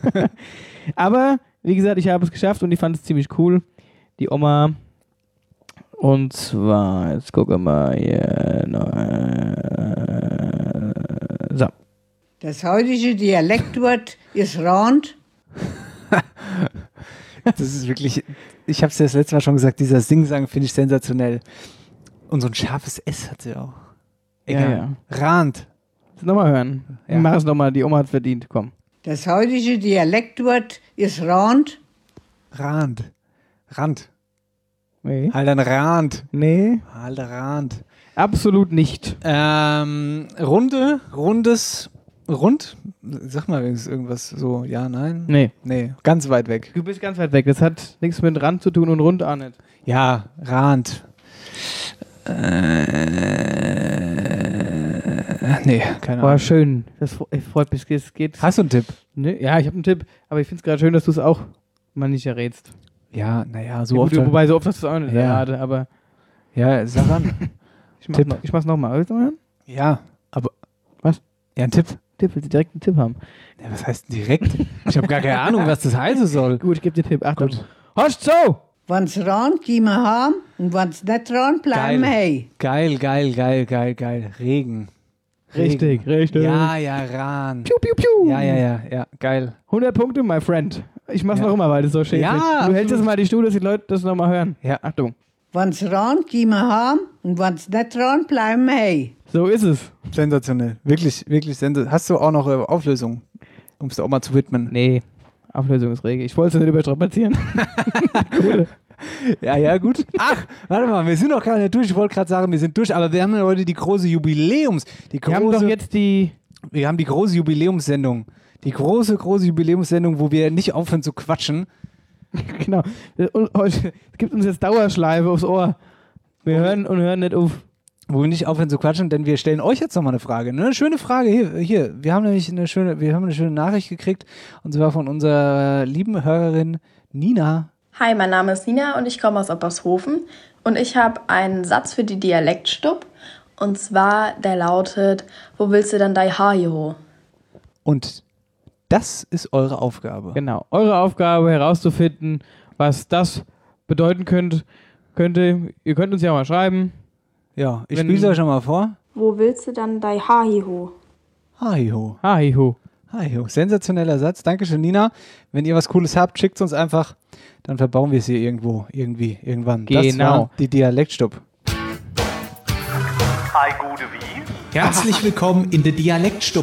Aber, wie gesagt, ich habe es geschafft und ich fand es ziemlich cool. Die Oma. Und zwar, jetzt gucken wir mal hier. noch, äh, So. Das heutige Dialektwort ist Rand. Das ist wirklich, ich habe es ja das letzte Mal schon gesagt, dieser Singsang finde ich sensationell. Und so ein scharfes S hat sie auch. Egal. Ja, ja. Rand. Nochmal hören. Ja. Mach es nochmal, die Oma hat verdient. Komm. Das heutige Dialektwort ist Rand. Rand. Rand. Nee. Halt ein Rand. Nee. Halt ein Rand. Absolut nicht. Ähm, Runde, rundes, rund? Sag mal wenigstens irgendwas so, ja, nein? Nee. Nee, ganz weit weg. Du bist ganz weit weg. Das hat nichts mit Rand zu tun und rund auch nicht. Ja, Rand. Äh, nee, keine Ahnung. War schön. Das fre- äh, freut mich. Es geht. Hast du einen Tipp? Ne? Ja, ich habe einen Tipp. Aber ich finde es gerade schön, dass du es auch mal nicht errätst. Ja, naja, so ja, oft. gut, wobei, so oft hast du es auch nicht Ja. erraten, aber. Ja, sag an. Ich mach's Tipp. noch- ich mach's nochmal. Willst du mal hören? Ja, aber. Was? Ja, ein Tipp. Tipp, willst du direkt einen Tipp haben? Ja, was heißt denn direkt? Ich habe gar keine Ahnung, was das heißen soll. Gut, ich gebe dir einen Tipp. Achtung. Hast so! Wenn's Rand, gehen wir heim. Und wenn's nicht Rand, bleiben wir hey. Geil, geil, geil, geil, geil. Regen. Richtig, Regen. richtig. Ja, ja, Rahn. Piu, piu, piu. Ja, ja, ja, ja, geil. hundert Punkte, my friend. Ich mach's Ja. noch immer, weil das so schön Ja, ist. Du absolut. hältst das mal die Stuhl, dass die Leute das nochmal hören. Ja. Achtung. Wenn's Rand, gehen wir heim. Und wenn's nicht Rand, bleiben wir hey. So ist es. Sensationell. Wirklich, wirklich sensationell. Hast du auch noch äh, Auflösung, um es da auch mal zu widmen? Nee, Auflösung ist Regel. Ich wollte es nicht überstrapazieren. Cool. Ja, ja, gut. Ach, warte mal, wir sind noch gar nicht durch. Ich wollte gerade sagen, wir sind durch, aber wir haben ja heute die große Jubiläums... Die große, Wir haben doch jetzt die... Wir haben die große Jubiläumssendung. Die große, große Jubiläumssendung, wo wir nicht aufhören zu quatschen. Genau. Und heute, es gibt uns jetzt Dauerschleife aufs Ohr. Wir hören und hören nicht auf. Wo wir nicht aufhören zu quatschen, denn wir stellen euch jetzt nochmal eine Frage. Eine schöne Frage hier. hier. Wir haben nämlich eine schöne, wir haben eine schöne Nachricht gekriegt, und zwar von unserer lieben Hörerin Nina. Hi, mein Name ist Nina und ich komme aus Oppershofen und ich habe einen Satz für die Dialektstub und zwar, der lautet, wo willst du denn dein Haar hier? Und das ist eure Aufgabe. Genau. Eure Aufgabe herauszufinden, was das bedeuten könnte, könnte. Ihr könnt uns ja mal schreiben. Ja, ich spiele es euch schon mal vor. Wo willst du dann dein Hahiho? Hahiho. Hahiho. Hahiho. Sensationeller Satz. Dankeschön, Nina. Wenn ihr was Cooles habt, schickt es uns einfach. Dann verbauen wir es hier irgendwo, irgendwie, irgendwann. Genau. Das war die Dialektstub. Hi, gute wie? Herzlich willkommen in der Dialektstub.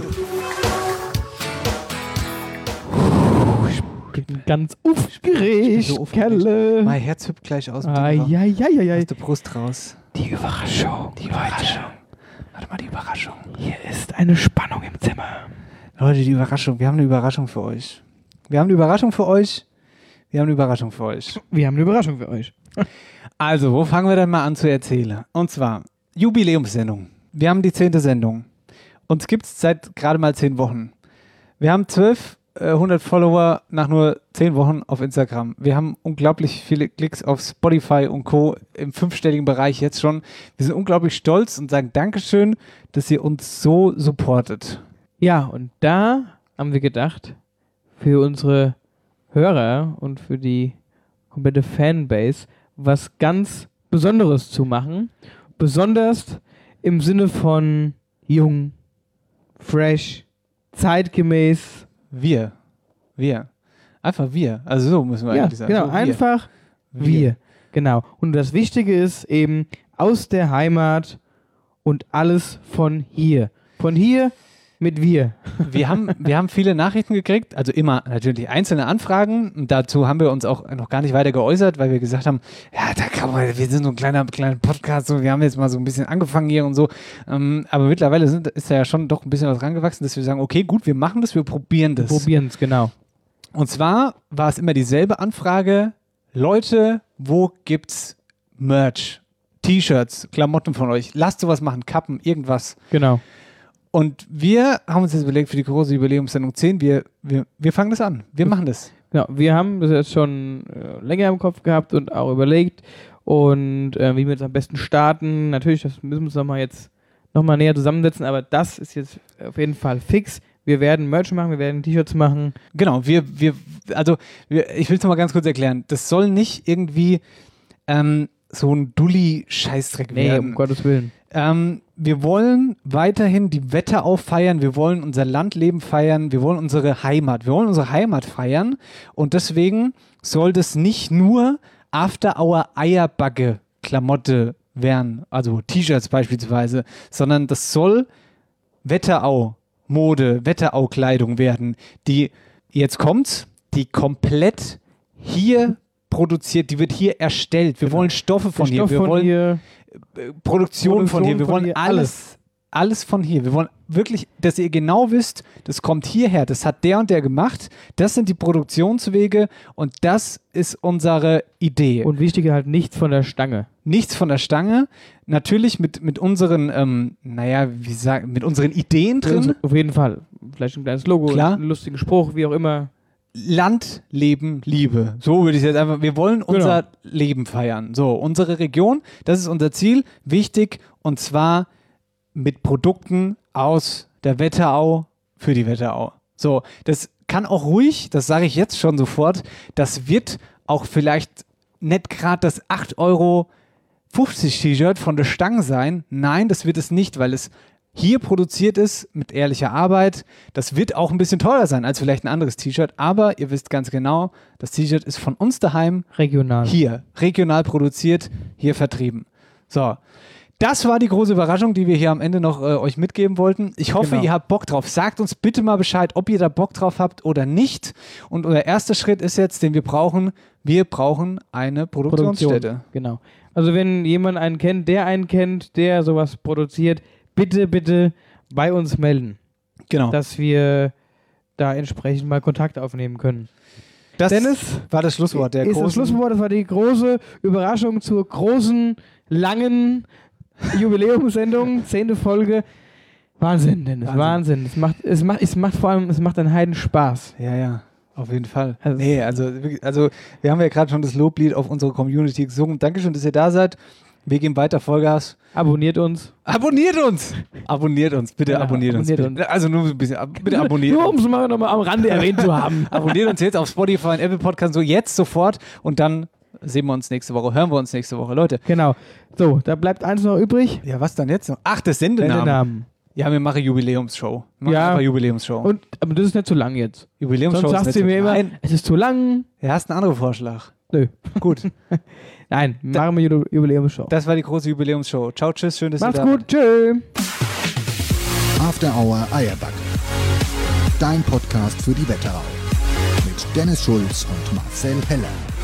Ich bin ganz aufgeregt, so Kerle. Mein Herz hüpft gleich aus. Ah, ja, ja, ja, ja. Aus der Brust raus. Die Überraschung. Die Überraschung. Warte mal, die Überraschung. Hier ist eine Spannung im Zimmer. Leute, die Überraschung. Wir haben eine Überraschung für euch. Wir haben eine Überraschung für euch. Wir haben eine Überraschung für euch. Wir haben eine Überraschung für euch. Also, wo fangen wir denn mal an zu erzählen? Und zwar Jubiläumssendung. Wir haben die zehnte Sendung. Uns gibt es seit gerade mal zehn Wochen. Wir haben zwölfhundert Follower nach nur zehn Wochen auf Instagram. Wir haben unglaublich viele Klicks auf Spotify und Co. im fünfstelligen Bereich jetzt schon. Wir sind unglaublich stolz und sagen Dankeschön, dass ihr uns so supportet. Ja, und da haben wir gedacht, für unsere Hörer und für die komplette Fanbase was ganz Besonderes zu machen. Besonders im Sinne von jung, fresh, zeitgemäß. Wir. Wir. Einfach wir. Also so müssen wir ja, eigentlich sagen. Genau, so einfach wir. wir. Genau. Und das Wichtige ist eben aus der Heimat und alles von hier. Von hier mit wir. Wir haben, wir haben viele Nachrichten gekriegt, also immer natürlich einzelne Anfragen. Und dazu haben wir uns auch noch gar nicht weiter geäußert, weil wir gesagt haben, ja, da kann man, wir sind so ein kleiner, kleiner Podcast, so, wir haben jetzt mal so ein bisschen angefangen hier und so. Ähm, aber mittlerweile sind, ist da ja schon doch ein bisschen was rangewachsen, dass wir sagen, okay, gut, wir machen das, wir probieren das. Wir probieren es, genau. Und zwar war es immer dieselbe Anfrage, Leute, wo gibt's Merch? T-Shirts, Klamotten von euch, lasst sowas machen, Kappen, irgendwas. Genau. Und wir haben uns jetzt überlegt für die große Jubiläumssendung zehn, wir, wir, wir fangen das an. Wir machen das. Genau, wir haben das jetzt schon äh, länger im Kopf gehabt und auch überlegt und äh, wie wir jetzt am besten starten. Natürlich, das müssen wir uns nochmal jetzt nochmal näher zusammensetzen, aber das ist jetzt auf jeden Fall fix. Wir werden Merch machen, wir werden T-Shirts machen. Genau, wir, wir, also wir, ich will es nochmal ganz kurz erklären. Das soll nicht irgendwie ähm, so ein Dulli-Scheißdreck nee, werden. um Gottes Willen. Ähm, wir wollen weiterhin die Wetterau feiern, wir wollen unser Landleben feiern, wir wollen unsere Heimat, wir wollen unsere Heimat feiern und deswegen soll das nicht nur After Hour Eierbacke Klamotte werden, also T-Shirts beispielsweise, sondern das soll Wetterau Mode, Wetterau Kleidung werden, die, jetzt kommt's, die komplett hier produziert, die wird hier erstellt. Wir genau. wollen Stoffe von hier, Stoff wir von wollen hier. Produktion, Produktion von hier, wir von wollen hier, alles, alles, alles von hier. Wir wollen wirklich, dass ihr genau wisst, das kommt hierher, das hat der und der gemacht, das sind die Produktionswege und das ist unsere Idee. Und wichtig halt nichts von der Stange. Nichts von der Stange, natürlich mit, mit unseren, ähm, naja, wie sagen, mit unseren Ideen drin. Auf jeden Fall. Vielleicht ein kleines Logo, Klar. einen lustigen Spruch, wie auch immer. Land, Leben, Liebe. So würde ich es jetzt einfach, wir wollen unser genau. Leben feiern. So, unsere Region, das ist unser Ziel, wichtig und zwar mit Produkten aus der Wetterau für die Wetterau. So, das kann auch ruhig, das sage ich jetzt schon sofort, das wird auch vielleicht nicht gerade das acht Euro fünfzig T-Shirt von der Stange sein. Nein, das wird es nicht, weil es hier produziert ist mit ehrlicher Arbeit. Das wird auch ein bisschen teurer sein als vielleicht ein anderes T-Shirt, aber ihr wisst ganz genau, das T-Shirt ist von uns daheim. Regional. Hier, regional produziert, hier vertrieben. So, das war die große Überraschung, die wir hier am Ende noch äh, euch mitgeben wollten. Ich hoffe, genau. ihr habt Bock drauf. Sagt uns bitte mal Bescheid, ob ihr da Bock drauf habt oder nicht. Und unser erster Schritt ist jetzt, den wir brauchen, wir brauchen eine Produktionsstätte. Produktion. Genau. Also wenn jemand einen kennt, der einen kennt, der sowas produziert, bitte, bitte bei uns melden. Genau. Dass wir da entsprechend mal Kontakt aufnehmen können. Das Dennis war das Schlusswort. Der ist großen das Schlusswort, das war die große Überraschung zur großen, langen Jubiläumssendung, zehnte Folge. Wahnsinn, Dennis, Wahnsinn. Wahnsinn. Es macht, es macht, es macht vor allem, es macht einen Heiden Spaß. Ja, ja. Auf jeden Fall. Also, nee, also, also wir haben ja gerade schon das Loblied auf unsere Community gesungen. Dankeschön, dass ihr da seid. Wir geben weiter Vollgas. Abonniert uns. Abonniert uns! Abonniert uns, bitte Ja, abonniert, abonniert uns. uns. Bitte. Also nur ein bisschen, ab- bitte abonniert Nur uns. um es mal nochmal am Rande erwähnt zu haben. Abonniert uns jetzt auf Spotify und Apple Podcast so jetzt sofort und dann sehen wir uns nächste Woche, hören wir uns nächste Woche, Leute. Genau. So, da bleibt eins noch übrig. Ja, was dann jetzt noch? Ach, das Sendenamen. Sendenamen. Ja, wir machen Jubiläumsshow. Wir machen Ja. einfach Jubiläumsshow. Und, aber das ist nicht zu lang jetzt. Jubiläumsshow Sonst ist sagt sie nicht mir so- immer, Nein. es ist zu lang. Ja, hast einen anderen Vorschlag. Nö. Gut. Nein, machen wir Ju- Jubiläumsshow. Das war die große Jubiläumsshow. Ciao, tschüss, schön, dass Macht's ihr da gut, tschö. After Hour Eierbacke. Dein Podcast für die Wetterau. Mit Dennis Schulz und Marcel Heller.